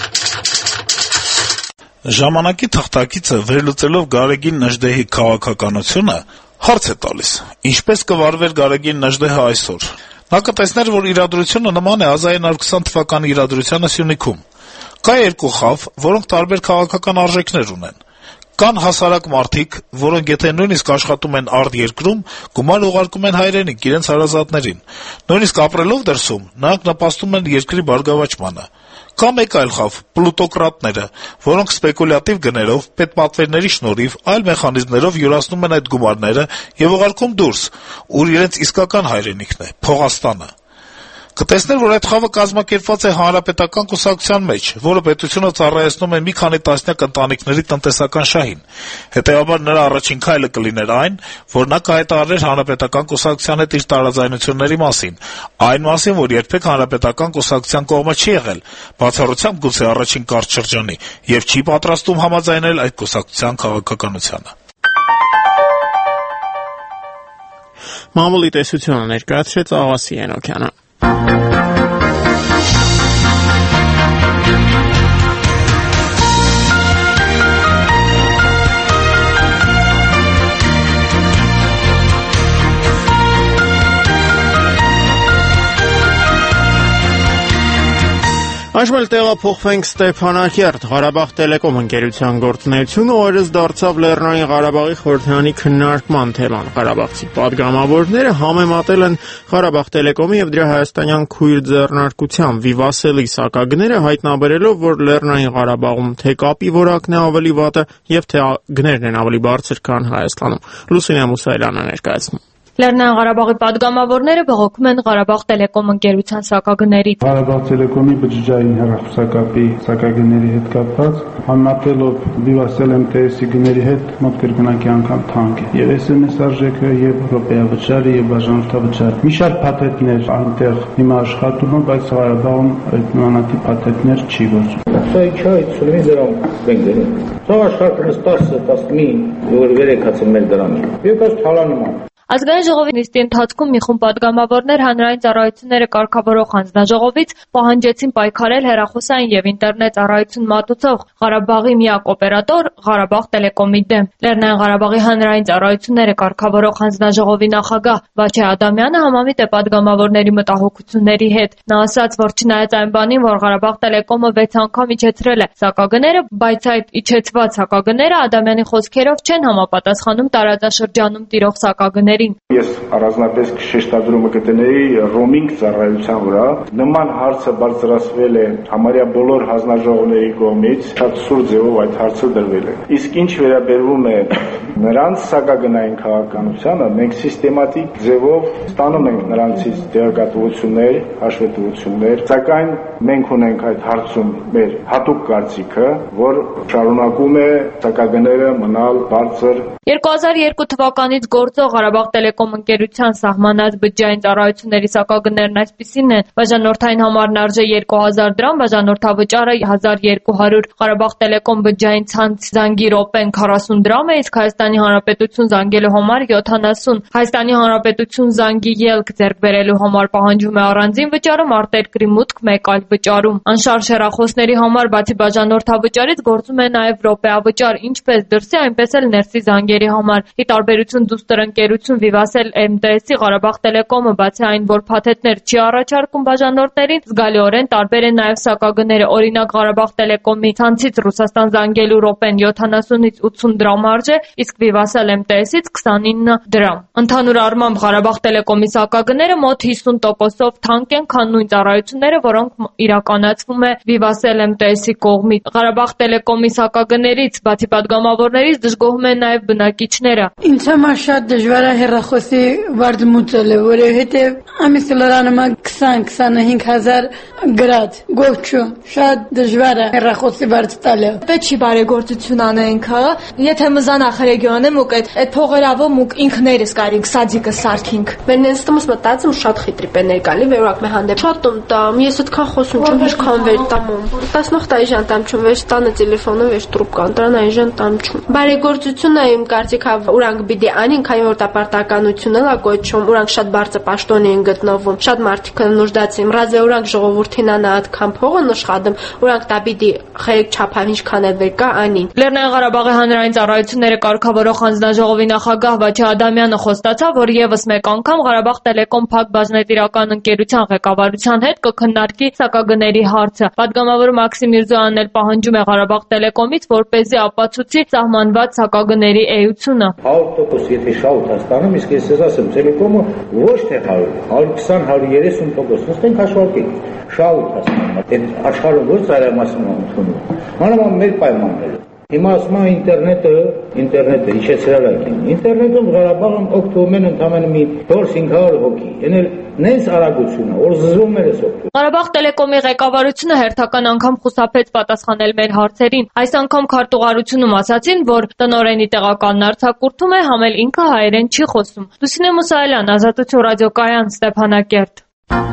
Ժամանակի թղթակիցը վերլուծելով Գարեգին Նժդեհի քաղաքականությունը հարց է տալիս. ինչպես կվարվեր Գարեգին Նժդեհը այսօր։ Նա կտեսներ, որ իրադրությունը նման է հազար ինը հարյուր քսան թվականի իրադրությանը Սյունիքում։ Կա երկու խավ, որոնք տարբեր քաղաքական արժեքներ ունեն։ Կան հասարակ մարդիկ, որոնք եթե նույնիսկ աշխատում են արտերկրում, գումար ուղարկում են հայրենիք, իրենց հարազատներին։ Նույնիսկ ապրելով դրսում, նրանք նպաստում են երկրի բարգավաճմանը։ Կա մեկ այլ խավ՝ պլուտոկրատները, որոնք սպեկուլյատիվ գներով, պետպատվերների շնորհիվ, այլ մեխանիզմներով յուրացնում են այդ գումարները եւ ուղարկում դուրս, ուր իրենց իսկական հայրենիքն է՝ Փողաստանը։ Կտեսներ, որ այդ խաղը կազմակերպված է հանրապետական կուսակցության մեջ, որը պետությունը ծառայեցնում է մի քանի տասնյակ ընտանիքների տնտեսական շահին։ Հետեւաբար նրա առաջին քայլը կլիներ այն, որ նա կհայտարարեր հանրապետական կուսակցության հետ իր տարաձայնությունների մասին, այն մասին, որ երբեք հանրապետական կուսակցության կողմը չի եղել, բացառությամբ գուցե առաջին կարճ շրջանի, եւ չի պատրաստում համաձայնել այդ կուսակցության քաղաքականությանը։
Մամուլի տեսությունը ներկայացրեց Աղասի Ենոքյանը։ Այժմ էլ տեղափոխվենք Ստեփանակերտ։ Ղարաբաղ Տելեկոմ ընկերության գործունեությունը օրերս դարձավ Լեռնային Ղարաբաղի խորհրդարանի քննարկման թեման։ Ղարաբաղցի պատգամավորները համեմատել են Ղարաբաղ Տելեկոմի եւ դրա հայաստանյան քույր ձեռնարկության Վիվասելի սակագները, հայտնաբերելով, որ Լեռնային Ղարաբաղում թե կապի որակն է ավելի վատը եւ թե գներն են ավելի բարձր, քան Հայաստանում։ Լուսինե Մուսայելյանը ներկայացնում։
Լեռնային Ղարաբաղի պատգամավորները բողոքում են Ղարաբաղ Տելեկոմ ընկերության սակագներից։
Ղարաբաղ Տելեկոմի բջջային հեռախոսակապի սակագների հետ կապված համատելով Վիվասել էմ տե էսի գների հետ մոտ կրկնակի անգամ թանկ է։ Եվ էս էմ էս արժեքը, եւ ռոպեավճարը, եւ բաժանորդավճարը։ Մի շարք փաթեթներ այնտեղ հիմա աշխատում են, բայց Ղարաբաղում այդ նմանատիպ փաթեթներ չի գործում։
Սա իչա ցույց դրամ մենք դերում։ Սա աշխատում է տասը տասնմի որ վերեկացել մեր դրամի։ Եվ այս թալանում
Ազգային ժողովի նիստի ընթացքում մի խումբ պատգամավորներ հանրային ծառայությունները կարգավորող հանձնաժողովից պահանջեցին պայքարել հեռախոսային եւ ինտերնետ ծառայություն մատուցող Ղարաբաղի միակ օպերատոր Ղարաբաղ Տելեկոմի դեմ։ Լեռնային Ղարաբաղի հանրային ծառայությունները կարգավորող հանձնաժողովի նախագահ Վաչե Ադամյանը համամիտ է պատգամավորների մտահոգությունների հետ։ Նա ասաց, որ չնայած այն բանին, որ Ղարաբաղ Տելեկոմը վեց անգամ իջեցրել է սակագները, բայց այդ իջեցված սակագները Ադամյանի խոսքերով չեն համապատասխանում տարածաշրջանում տիրող սակագների։
Ես առանձնապես շեշտադրումը կտնեի ռոմինգ ծառայության վրա։ Նման հարցը բարձրացվել է համարյա բոլոր հանձնաժողովների կողմից, շատ սուր ձևով այդ հարցը դրվել է։ Իսկ ինչ վերաբերվում է նրանց սակագնային քաղաքականությանը, մենք սիստեմատիկ ձևով ստանում ենք նրանցից տեղեկատվություններ, հաշվետվություններ, սակայն մենք ունենք այդ հարցում մեր հատուկ կարծիքը, որ շարունակում է սակագները մնալ բարձր։
երկու հազար երկու թվականից գործող Ղարաբաղ Տելեկոմ ընկերության սահմանած բջջային ծառայությունների սակագներն այսպիսին են. բաժանորդային համարն արժե երկու հազար դրամ, բաժանորդավճարը հազար երկու հարյուր, Ղարաբաղ Տելեկոմ բջջային ցանց զանգի րոպեն քառասուն դրամ է, իսկ Հայաստանի Հանրապետություն զանգելու համար յոթանասուն։ Հայաստանի Հանրապետություն զանգի ելք ձեռք բերելու համար պահանջում է առանձին վճարում, արտերկրի մուտք մեկ այլ վճարում։ Անշարժ հեռախոսների համար բացի բաժանորդավճարից գործում է նաև րոպեավճար, ինչպես դրսի, այնպես էլ ներսի զանգերի համար։ Ի տարբերություն դուստր ընկերություն Վիվասել էմ տե էսի Ղարաբաղ Տելեկոմը բացի այն, որ փաթեթներ չի առաջարկում բաժանորդներին, զգալիորեն տարբեր են նաև սակագները։ Օրինակ Ղարաբաղ Տելեկոմի ցանցից Ռուսաստան զանգելու րոպեն յոթանասունից ութսուն դրամ արժե, իսկ Վիվասել էմ տե էսից քսանինը դրամ։ Ընդհանուր առմամբ Ղարաբաղ Տելեկոմի սակագները մոտ հիսուն տոկոսով թանկ են, քան նույն ծառայությունները, որոնք իրականացվում է Վիվասել էմ տե էսի կողմից։ Ղարաբաղ Տելեկոմի սակագներից բացի պատգամավորներից դժգոհում են նաև բնակիչները։
Ինձ համար շատ դժվար է հեռախոսի վարձմուծելը, որովհետև ամիսը լրանում է քսան քսանհինգ հազար գրած գոհչու։ Շատ դժվար է հեռախոսի վարձ տալը։
Պետք չի բարեգործություն անենք, հա։ Եթե մզան ախ ռեգիոնում ու այդ այդ փողերավը մուկ ինքներս կարինք սադիկը սարքինք։ Մեն ինստումս մտածում շատ խիտրի պեներ գալի վերակ մե հանդեպ։ Շատ տում տամ, ես այդքան խոսում չեմ, ես քան վեր տամում։ տասնող տայժան տամ չում, վեր ստանը տելեֆոնը վեր տրուբկան, տրան այժան տամ չում։ Բարեգործությունը իմ կարծիքա ուրանք բիդի անին, քանի որ տապարտականությունն է կոչում, ուրանք շատ բարձր պաշտոնի են գտնվում, շատ մարդիկ են նուժդացին, ռազե ուրանք ժողովրդին անա այդքան փողը նշխատում, ուրանք տաբիդի խերեք չափավ ինչքան է վեր կա անին։
Լեռնային Ղարաբաղի հանրային ծառայությունները կարգավորող հանձնաժողովի նախագահ Վաչե Ադամյանը խոստացավ, որ եւս մեկ անգամ Ղարաբաղ Տելեկոմ փակ բաժնետիրական ընկերության ղեկավարության հետ կքննարկի սակագների հարցը։ Պատգամավոր Մաքսիմ Միրզոյանն էլ պահանջում է Ղարաբաղ Տելեկոմից, որպեսզի ապացուցի սահմանված սակագների էությունը։
հարյուր տոկոս եթե շահութ ստանում, իսկ ես ես ասեմ, Տելեկոմը ոչ թե հարյուր, հարյուր քսան, հարյուր երեսուն տոկոս նստենք հաշվարկենք, շահութ ստանում։ Այդ աշխարհը ոչ ծայրամասում է ընդունում։ Մանավանդ մեր պայմաններում։ Հիմա ասում են ինտերնետը
ինտերնետը իջեցրել է։ Ինտերնետում Ղարաբաղում օգտվում են ընդամենը մի four-five hundred հոգի։ Ենել նենց արագությունը, որ զզվում էր էս օգտվում։
Ղարաբաղ տելեկոմի ղեկավարությունը հերթական անգամ խուսափեց պատասխանել մեր հարցերին։ Այս անգամ քարտուղարությունում ասացին, որ տնօրենի տեղականն արձակուրդում է, համ էլ ինքը հայերեն չի խոսում։ Լուսինե Մուսայելյան, Ազատություն ռադիոկայան, Ստեփանակերտ։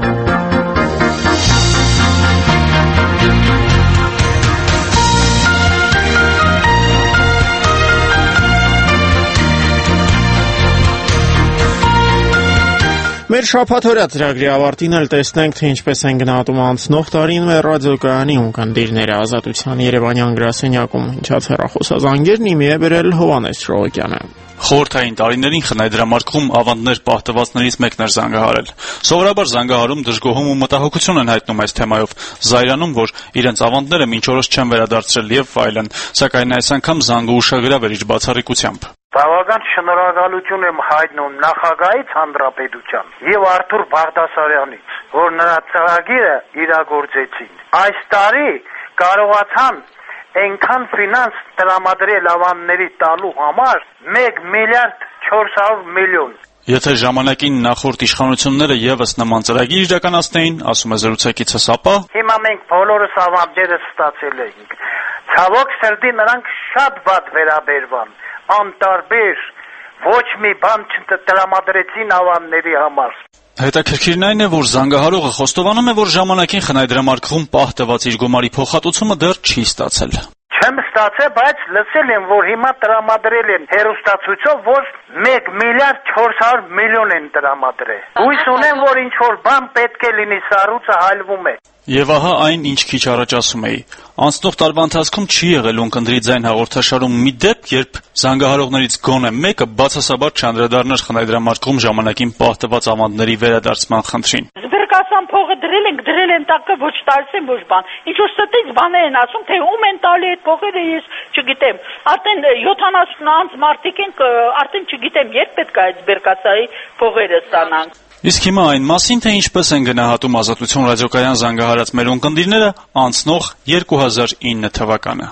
Մեր շաբաթօրյա ծրագրի ավարտին էլ տեսնենք, թե ինչպես են գնահատում անցնող տարին մեր ռադիոկայանի ունկնդիրները Ազատության երևանյան գրասենյակում։ Ինչած հեռախոսազանգերն իմի է բերել Հովհաննես Շողոկյանը։
Խորհրդային տարիներին խնայդրամարկղում ավանդներ պահտվածներից մեկն էր զանգահարել։ Սովորաբար զանգահարում դժգոհում ու մտահոգություն են հայտնում այս թեմայով, զայրանում, որ իրենց ավանդները մինչ օրս չեն վերադարձրել եւ այլն, սակայն այս անգամ զանգը ուշագրավ էր իր բացառիկությամբ։
Բավական շնորհակալություն եմ հայտնում նախագահից հանրապետության եւ Արթուր Բաղդասարյանից, որ նրա ծրագիրը իրագործեցին։ Այս տարի կարողացան այնքան ֆինանս տրամադրել ավանդների տալու համար մեկ միլիարդ չորս հարյուր միլիոն։
Եթե ժամանակին նախորդ իշխանությունները եւս նման ծրագիր իրականացնեին, ասում է զրուցակիցս, ապա
հիմա մենք բոլորս ավանդները ստացել ենք։ Ցավոք սրտի նրանք շատ վատ վերաբերվան, անտարբեր, ոչ մի բան չտրամադրեցին ավանդների համար։
Հետաքրքիրն այն է, որ զանգահարողը խոստովանում է, որ ժամանակին խնայդրամարկղում պահտված իր գումարի փոխհատուցումը դեռ չի ստացել։
Չեմ ստացել, բայց լսել եմ, որ հիմա տրամադրել են հեռուստացույցով, որ մեկ միլիարդ չորս հարյուր միլիոն են տրամադրել։ Հույս ունեմ, որ ինչ որ բան պետք է լինի, սառույցը հալվում է։
Եվ ահա այն, ինչ քիչ առաջ ասում էի։ Անցնող տարվա ընթացքում չի եղել ունկնդրի ձայն հաղորդաշարում մի դեպք, երբ զանգահարողներից գոնե մեկը բացասաբար չանդրադառներ խնայդրամարկղում ժամանակին պահտված ավանդների վերադարձման խնդրին։
Զրկասան փողը դրել ենք, դրել են տակը, ոչ տալիս են ոչ բան։ Ինչ որ ստից բաներ են ասում, թե ում են տալի այդ փողերը, ես չգիտեմ։ Արդեն յոթանասուն անց մարդիկ ենք, արդեն չգիտեմ երբ պետք է այդ զրկասայի փողերը ստանանք։
Իսկ հիմա այն մասին, թե ինչպես են գնահատում Ազատություն ռադիոկայան զանգահարած մեր ունկնդիրները անցնող երկու հազար ինը թվականը։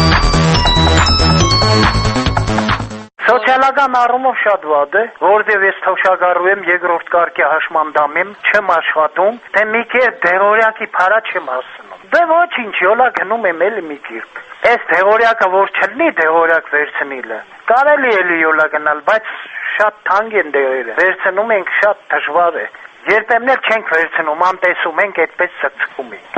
Սոցիալական առումով շատ վատ է, որտեղ ես թոշակառու եմ, երկրորդ կարգի հաշմանդամ եմ, չեմ աշխատում, թե մի կերպ դեղորյակի փարա չեմ հասնում։ Դե ոչինչ, յոլա գնում եմ էլի մի կերպ։ Այս դեղորյակը որ չլինի դեղորյակ վերցնիլը, կարելի է էլի յոլա գնալ, բայց շատ թանկ են դեղերը, վերցնում ենք շատ դժվար է, երբեմն էլ չենք վերցնում, անտեսում ենք, այդպես ծծկում ենք։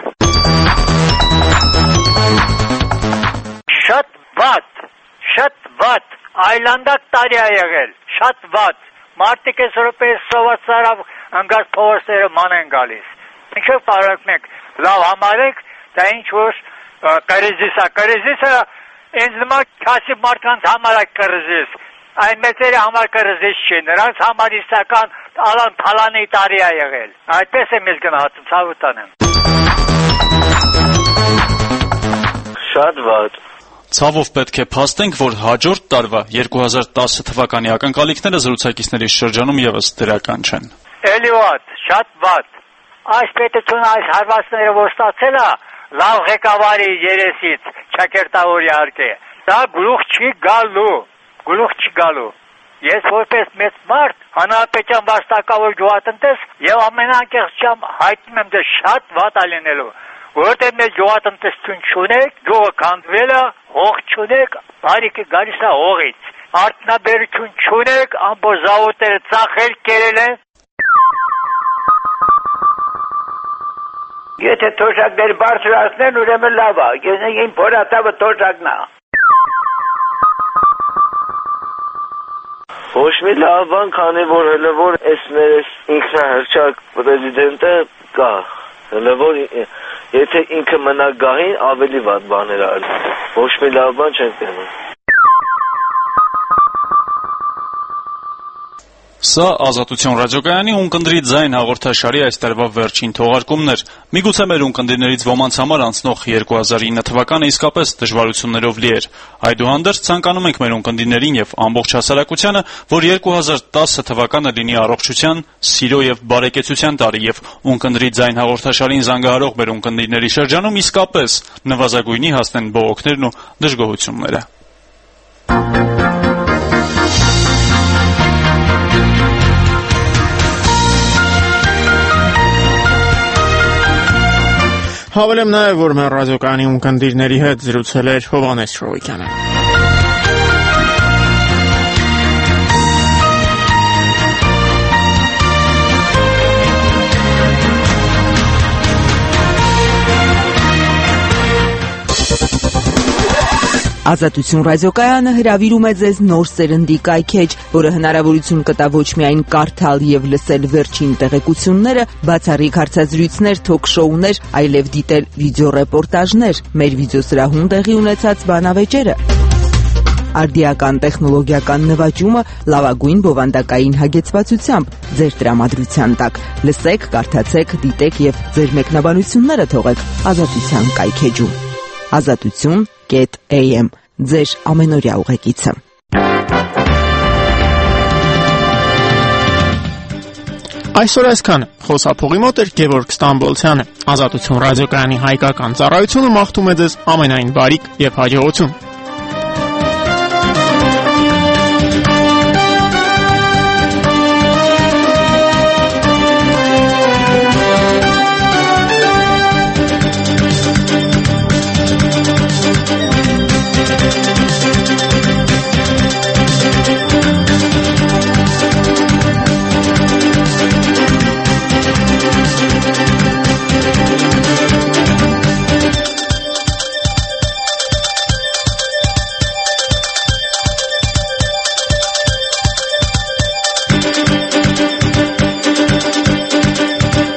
Շատ վատ, շատ վատ, այլանդակ տարի է եղել, շատ վատ, մարդիկ այս րոպեից սովածարավ ընգած փողոցները ման են գալիս, ինչով կարող ենք լավ համարենք, դա ինչ որ կրիզիս է, կրիզիսը ինձ նման քասի մարդկանց համար է կրիզիս, այն մեծերի համար կրզիչ չի, նրանց համար իսկական ալան թալանի տարի է եղել։ Այդպես եմ ես գնահատում, ցավոտ անեմ։
Շատ վատ։ Ցավով պետք է փաստենք, որ հաջորդ տարվա երկու հազար տասը թվականի ակնկալիքները զրուցակիցների շրջանում եւս դրական չեն։
Էլի վատ, շատ վատ։ Այս պետությունը այս հարվածները որ ստացել է, լավ ղեկավարի երեսից ճակերտավոր իհարկե։ Դա գլուխ չի գալու։ Գլուխ չի գալու։ Ես որպես մեծ մարդ, հանրապետության վաստակավոր գյուղատնտես եւ ամենանկեղծությամբ հայտնում եմ, դե շատ վատ է լինելու, որտեղ մեր գյուղատնտեսություն չունեք, գյուղը քանդվել է, հող չունեք, բարիկը գալիս է հողից, արտոնաբերություն չունեք, ամբողջ զավոդները ծախել կերել են։ Եթե թոշակներ բարձրացնեն, ուրեմն լավ է, ես իմ փորատավը թոշակն է։
Ոչ մի լավ բան, քանի որ հələ որ այս մեր ինքնահռչակ պրեզիդենտը կա, հələ որ եթե ինքը մնա գահին ավելի վատ բաներ արի, ոչ մի լավ բան չենք տենում։
Սա Ազատություն ռադիոկայանի ունկնդրի ձայն հաղորդաշարի այս տարվա վերջին թողարկումն էր։ Միգուցե մեր ունկնդիրներից ոմանց համար անցնող երկու հազար ինը թվականը իսկապես դժվարություններով լի էր։ Այդուհանդերձ ցանկանում ենք մեր ունկնդիրներին եւ ամբողջ հասարակությանը, որ երկու հազար տասը թվականը լինի առողջության, սիրո եւ բարեկեցության տարի եւ ունկնդրի ձայն հաղորդաշարին զանգահարող մեր ունկնդիրների շրջանում իսկապես նվազագույնի հասնեն բողոքներն ու դժգոհությունները։
Հավելեմ նաև, որ մեր ռադիոկայանի ունկնդիրների հետ զրուցել էր Հովհաննես Շռոյկյանը։
Ազատություն ռադիոկայանը հրավիրում է ձեզ նոր սերնդի կայքեջ, որը հնարավորություն կտա ոչ միայն կարդալ եւ լսել վերջին տեղեկությունները, բացառիկ հարցազրույցներ, թոք-շոուներ, այլև դիտել վիդեոռեպորտաժներ, մեր վիդեոսրահում տեղի ունեցած բանավեճերը, արդիական տեխնոլոգիական նվաճումը լավագույն բովանդակային հագեցվածությամբ ձեր տրամադրության տակ։ Լսեք, կարդացեք, դիտեք եւ ձեր մեկնաբանությունները թողեք Ազատության կայքեջում։ Ազատություն A M ձեր ամենօրյա ուղեկիցը։
Այսօր այսքան խոսափողի մոտ էր Գևորգ Ստամբոլցյանը։ Ազատություն ռադիոկայանի հայկական ծառայությունը մաղթում է ձեզ ամենայն բարիք եւ հաջողություն։